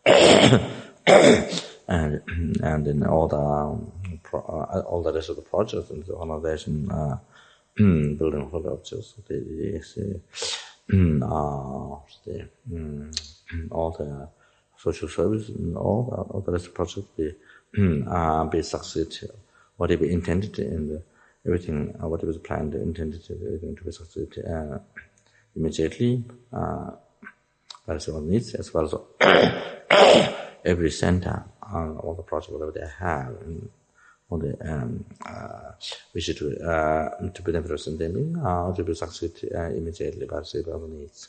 and and in all the um, pro, uh, all the rest of the projects and the organization uh, building for the objects, the the uh, the. Um, all the social service, and all the, all the rest of the project be, uh, be succeed, whatever intended in the, everything, uh, whatever was planned, intended, everything to be succeed, uh, immediately, uh, as well needs, as well as every center, uh, all the projects, whatever they have, and all the, um, uh, wish to, uh, to be representing, uh, to be succeed, uh, immediately, by the all the needs.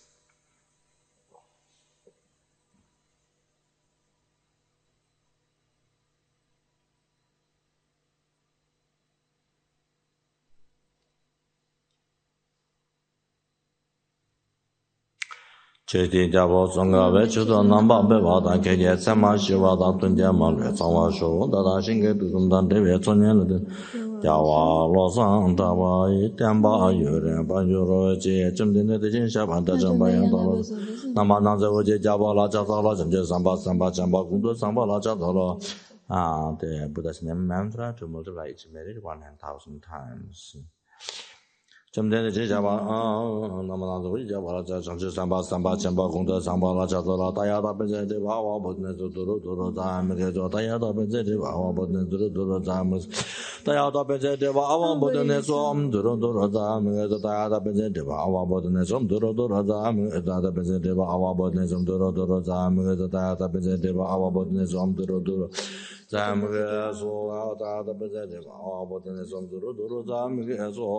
Chedi jabo songa we chudo namba be wada keje sama shiwa da tunja malwe sawa sho da da shinge du dum dan de we chonyen de jawa lo sang da wa yi dan ba yu re ba yu ro je chum de de jin sha ban da zhen ba yang da lo nama na ze wo je jabo la ja za la zhen je sang ba sang ba chang ba gong de sang ba la ja da lo ah the Buddha's name mantra to multiply each merit one thousand times. Sometimes the Java, Namana, Java, Samba, Samba, Chamba, Kunda, Samba, Chatola, Tayada, Bezet, Wawa, Botnet, Duro, Duro, Time, Tayada, Bezet, Wawa, Botnet, Duro, Times, Tayada, Bezet, Wawa, Botnet, Som, Duro, Duro, Time, Tayada, Bezet, Wawa, Botnet, Som, Duro, Duro, Time, Tayada, Bezet, Wawa, Botnet, Som, Duro, Duro, Time, Tayada, Bezet, Wawa, Botnet, Som, Duro, Duro. Zamge so da da bezet wa bo de som duro duro zamge so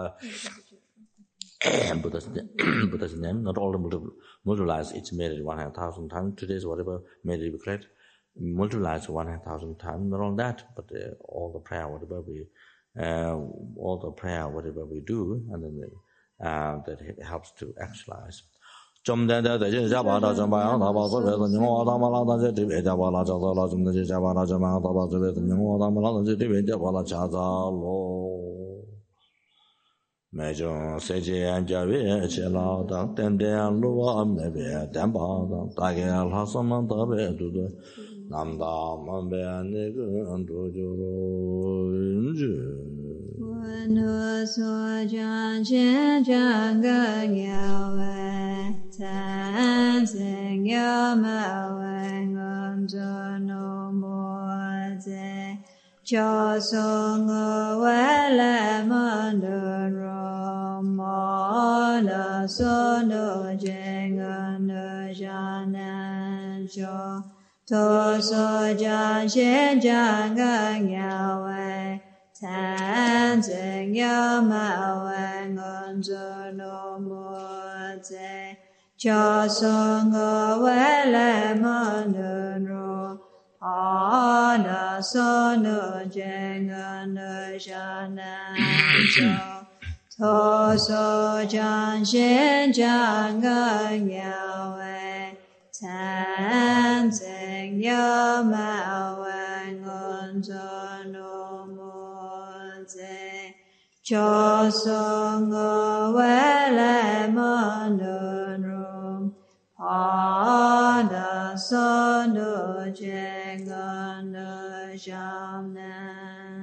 Buddha's Buddha's name not all multiplies each merit one hundred thousand times. Today's whatever merit we create multiplies one hundred thousand times. Not only that, but uh, all the prayer whatever we uh, all the prayer whatever we do, and then uh, that helps to actualize. Some da da da ja ba da ja ba da ba so be ni mo da ma la da je be ja ba la ja da la zum da je ja ba la ja ma da ba so be ni mo da ma la da je be ja ba la cha za lo me jo se je an ja be che la da ten de an lo wa me be dan ba da da ge la so ma da be du du nam da ma be ne ge an do jo ro ju no so jan chen jan ga ya we tan sing ya ma we ngam zo no mo ze cho so ngo we le mon do ro mo la so no je ngan no ja nan jo to so jan chen jan ga ya we Tan zeng ya ma wen ngon zo no mo ze cho so ngo we le mon dun ro a na so no je ngan no sha nan jo to so jan shen jan gan ya we tan zeng ya ma wen ngon zo no mo cho so ngo we le mon dun ro a da so no je ngan no sham na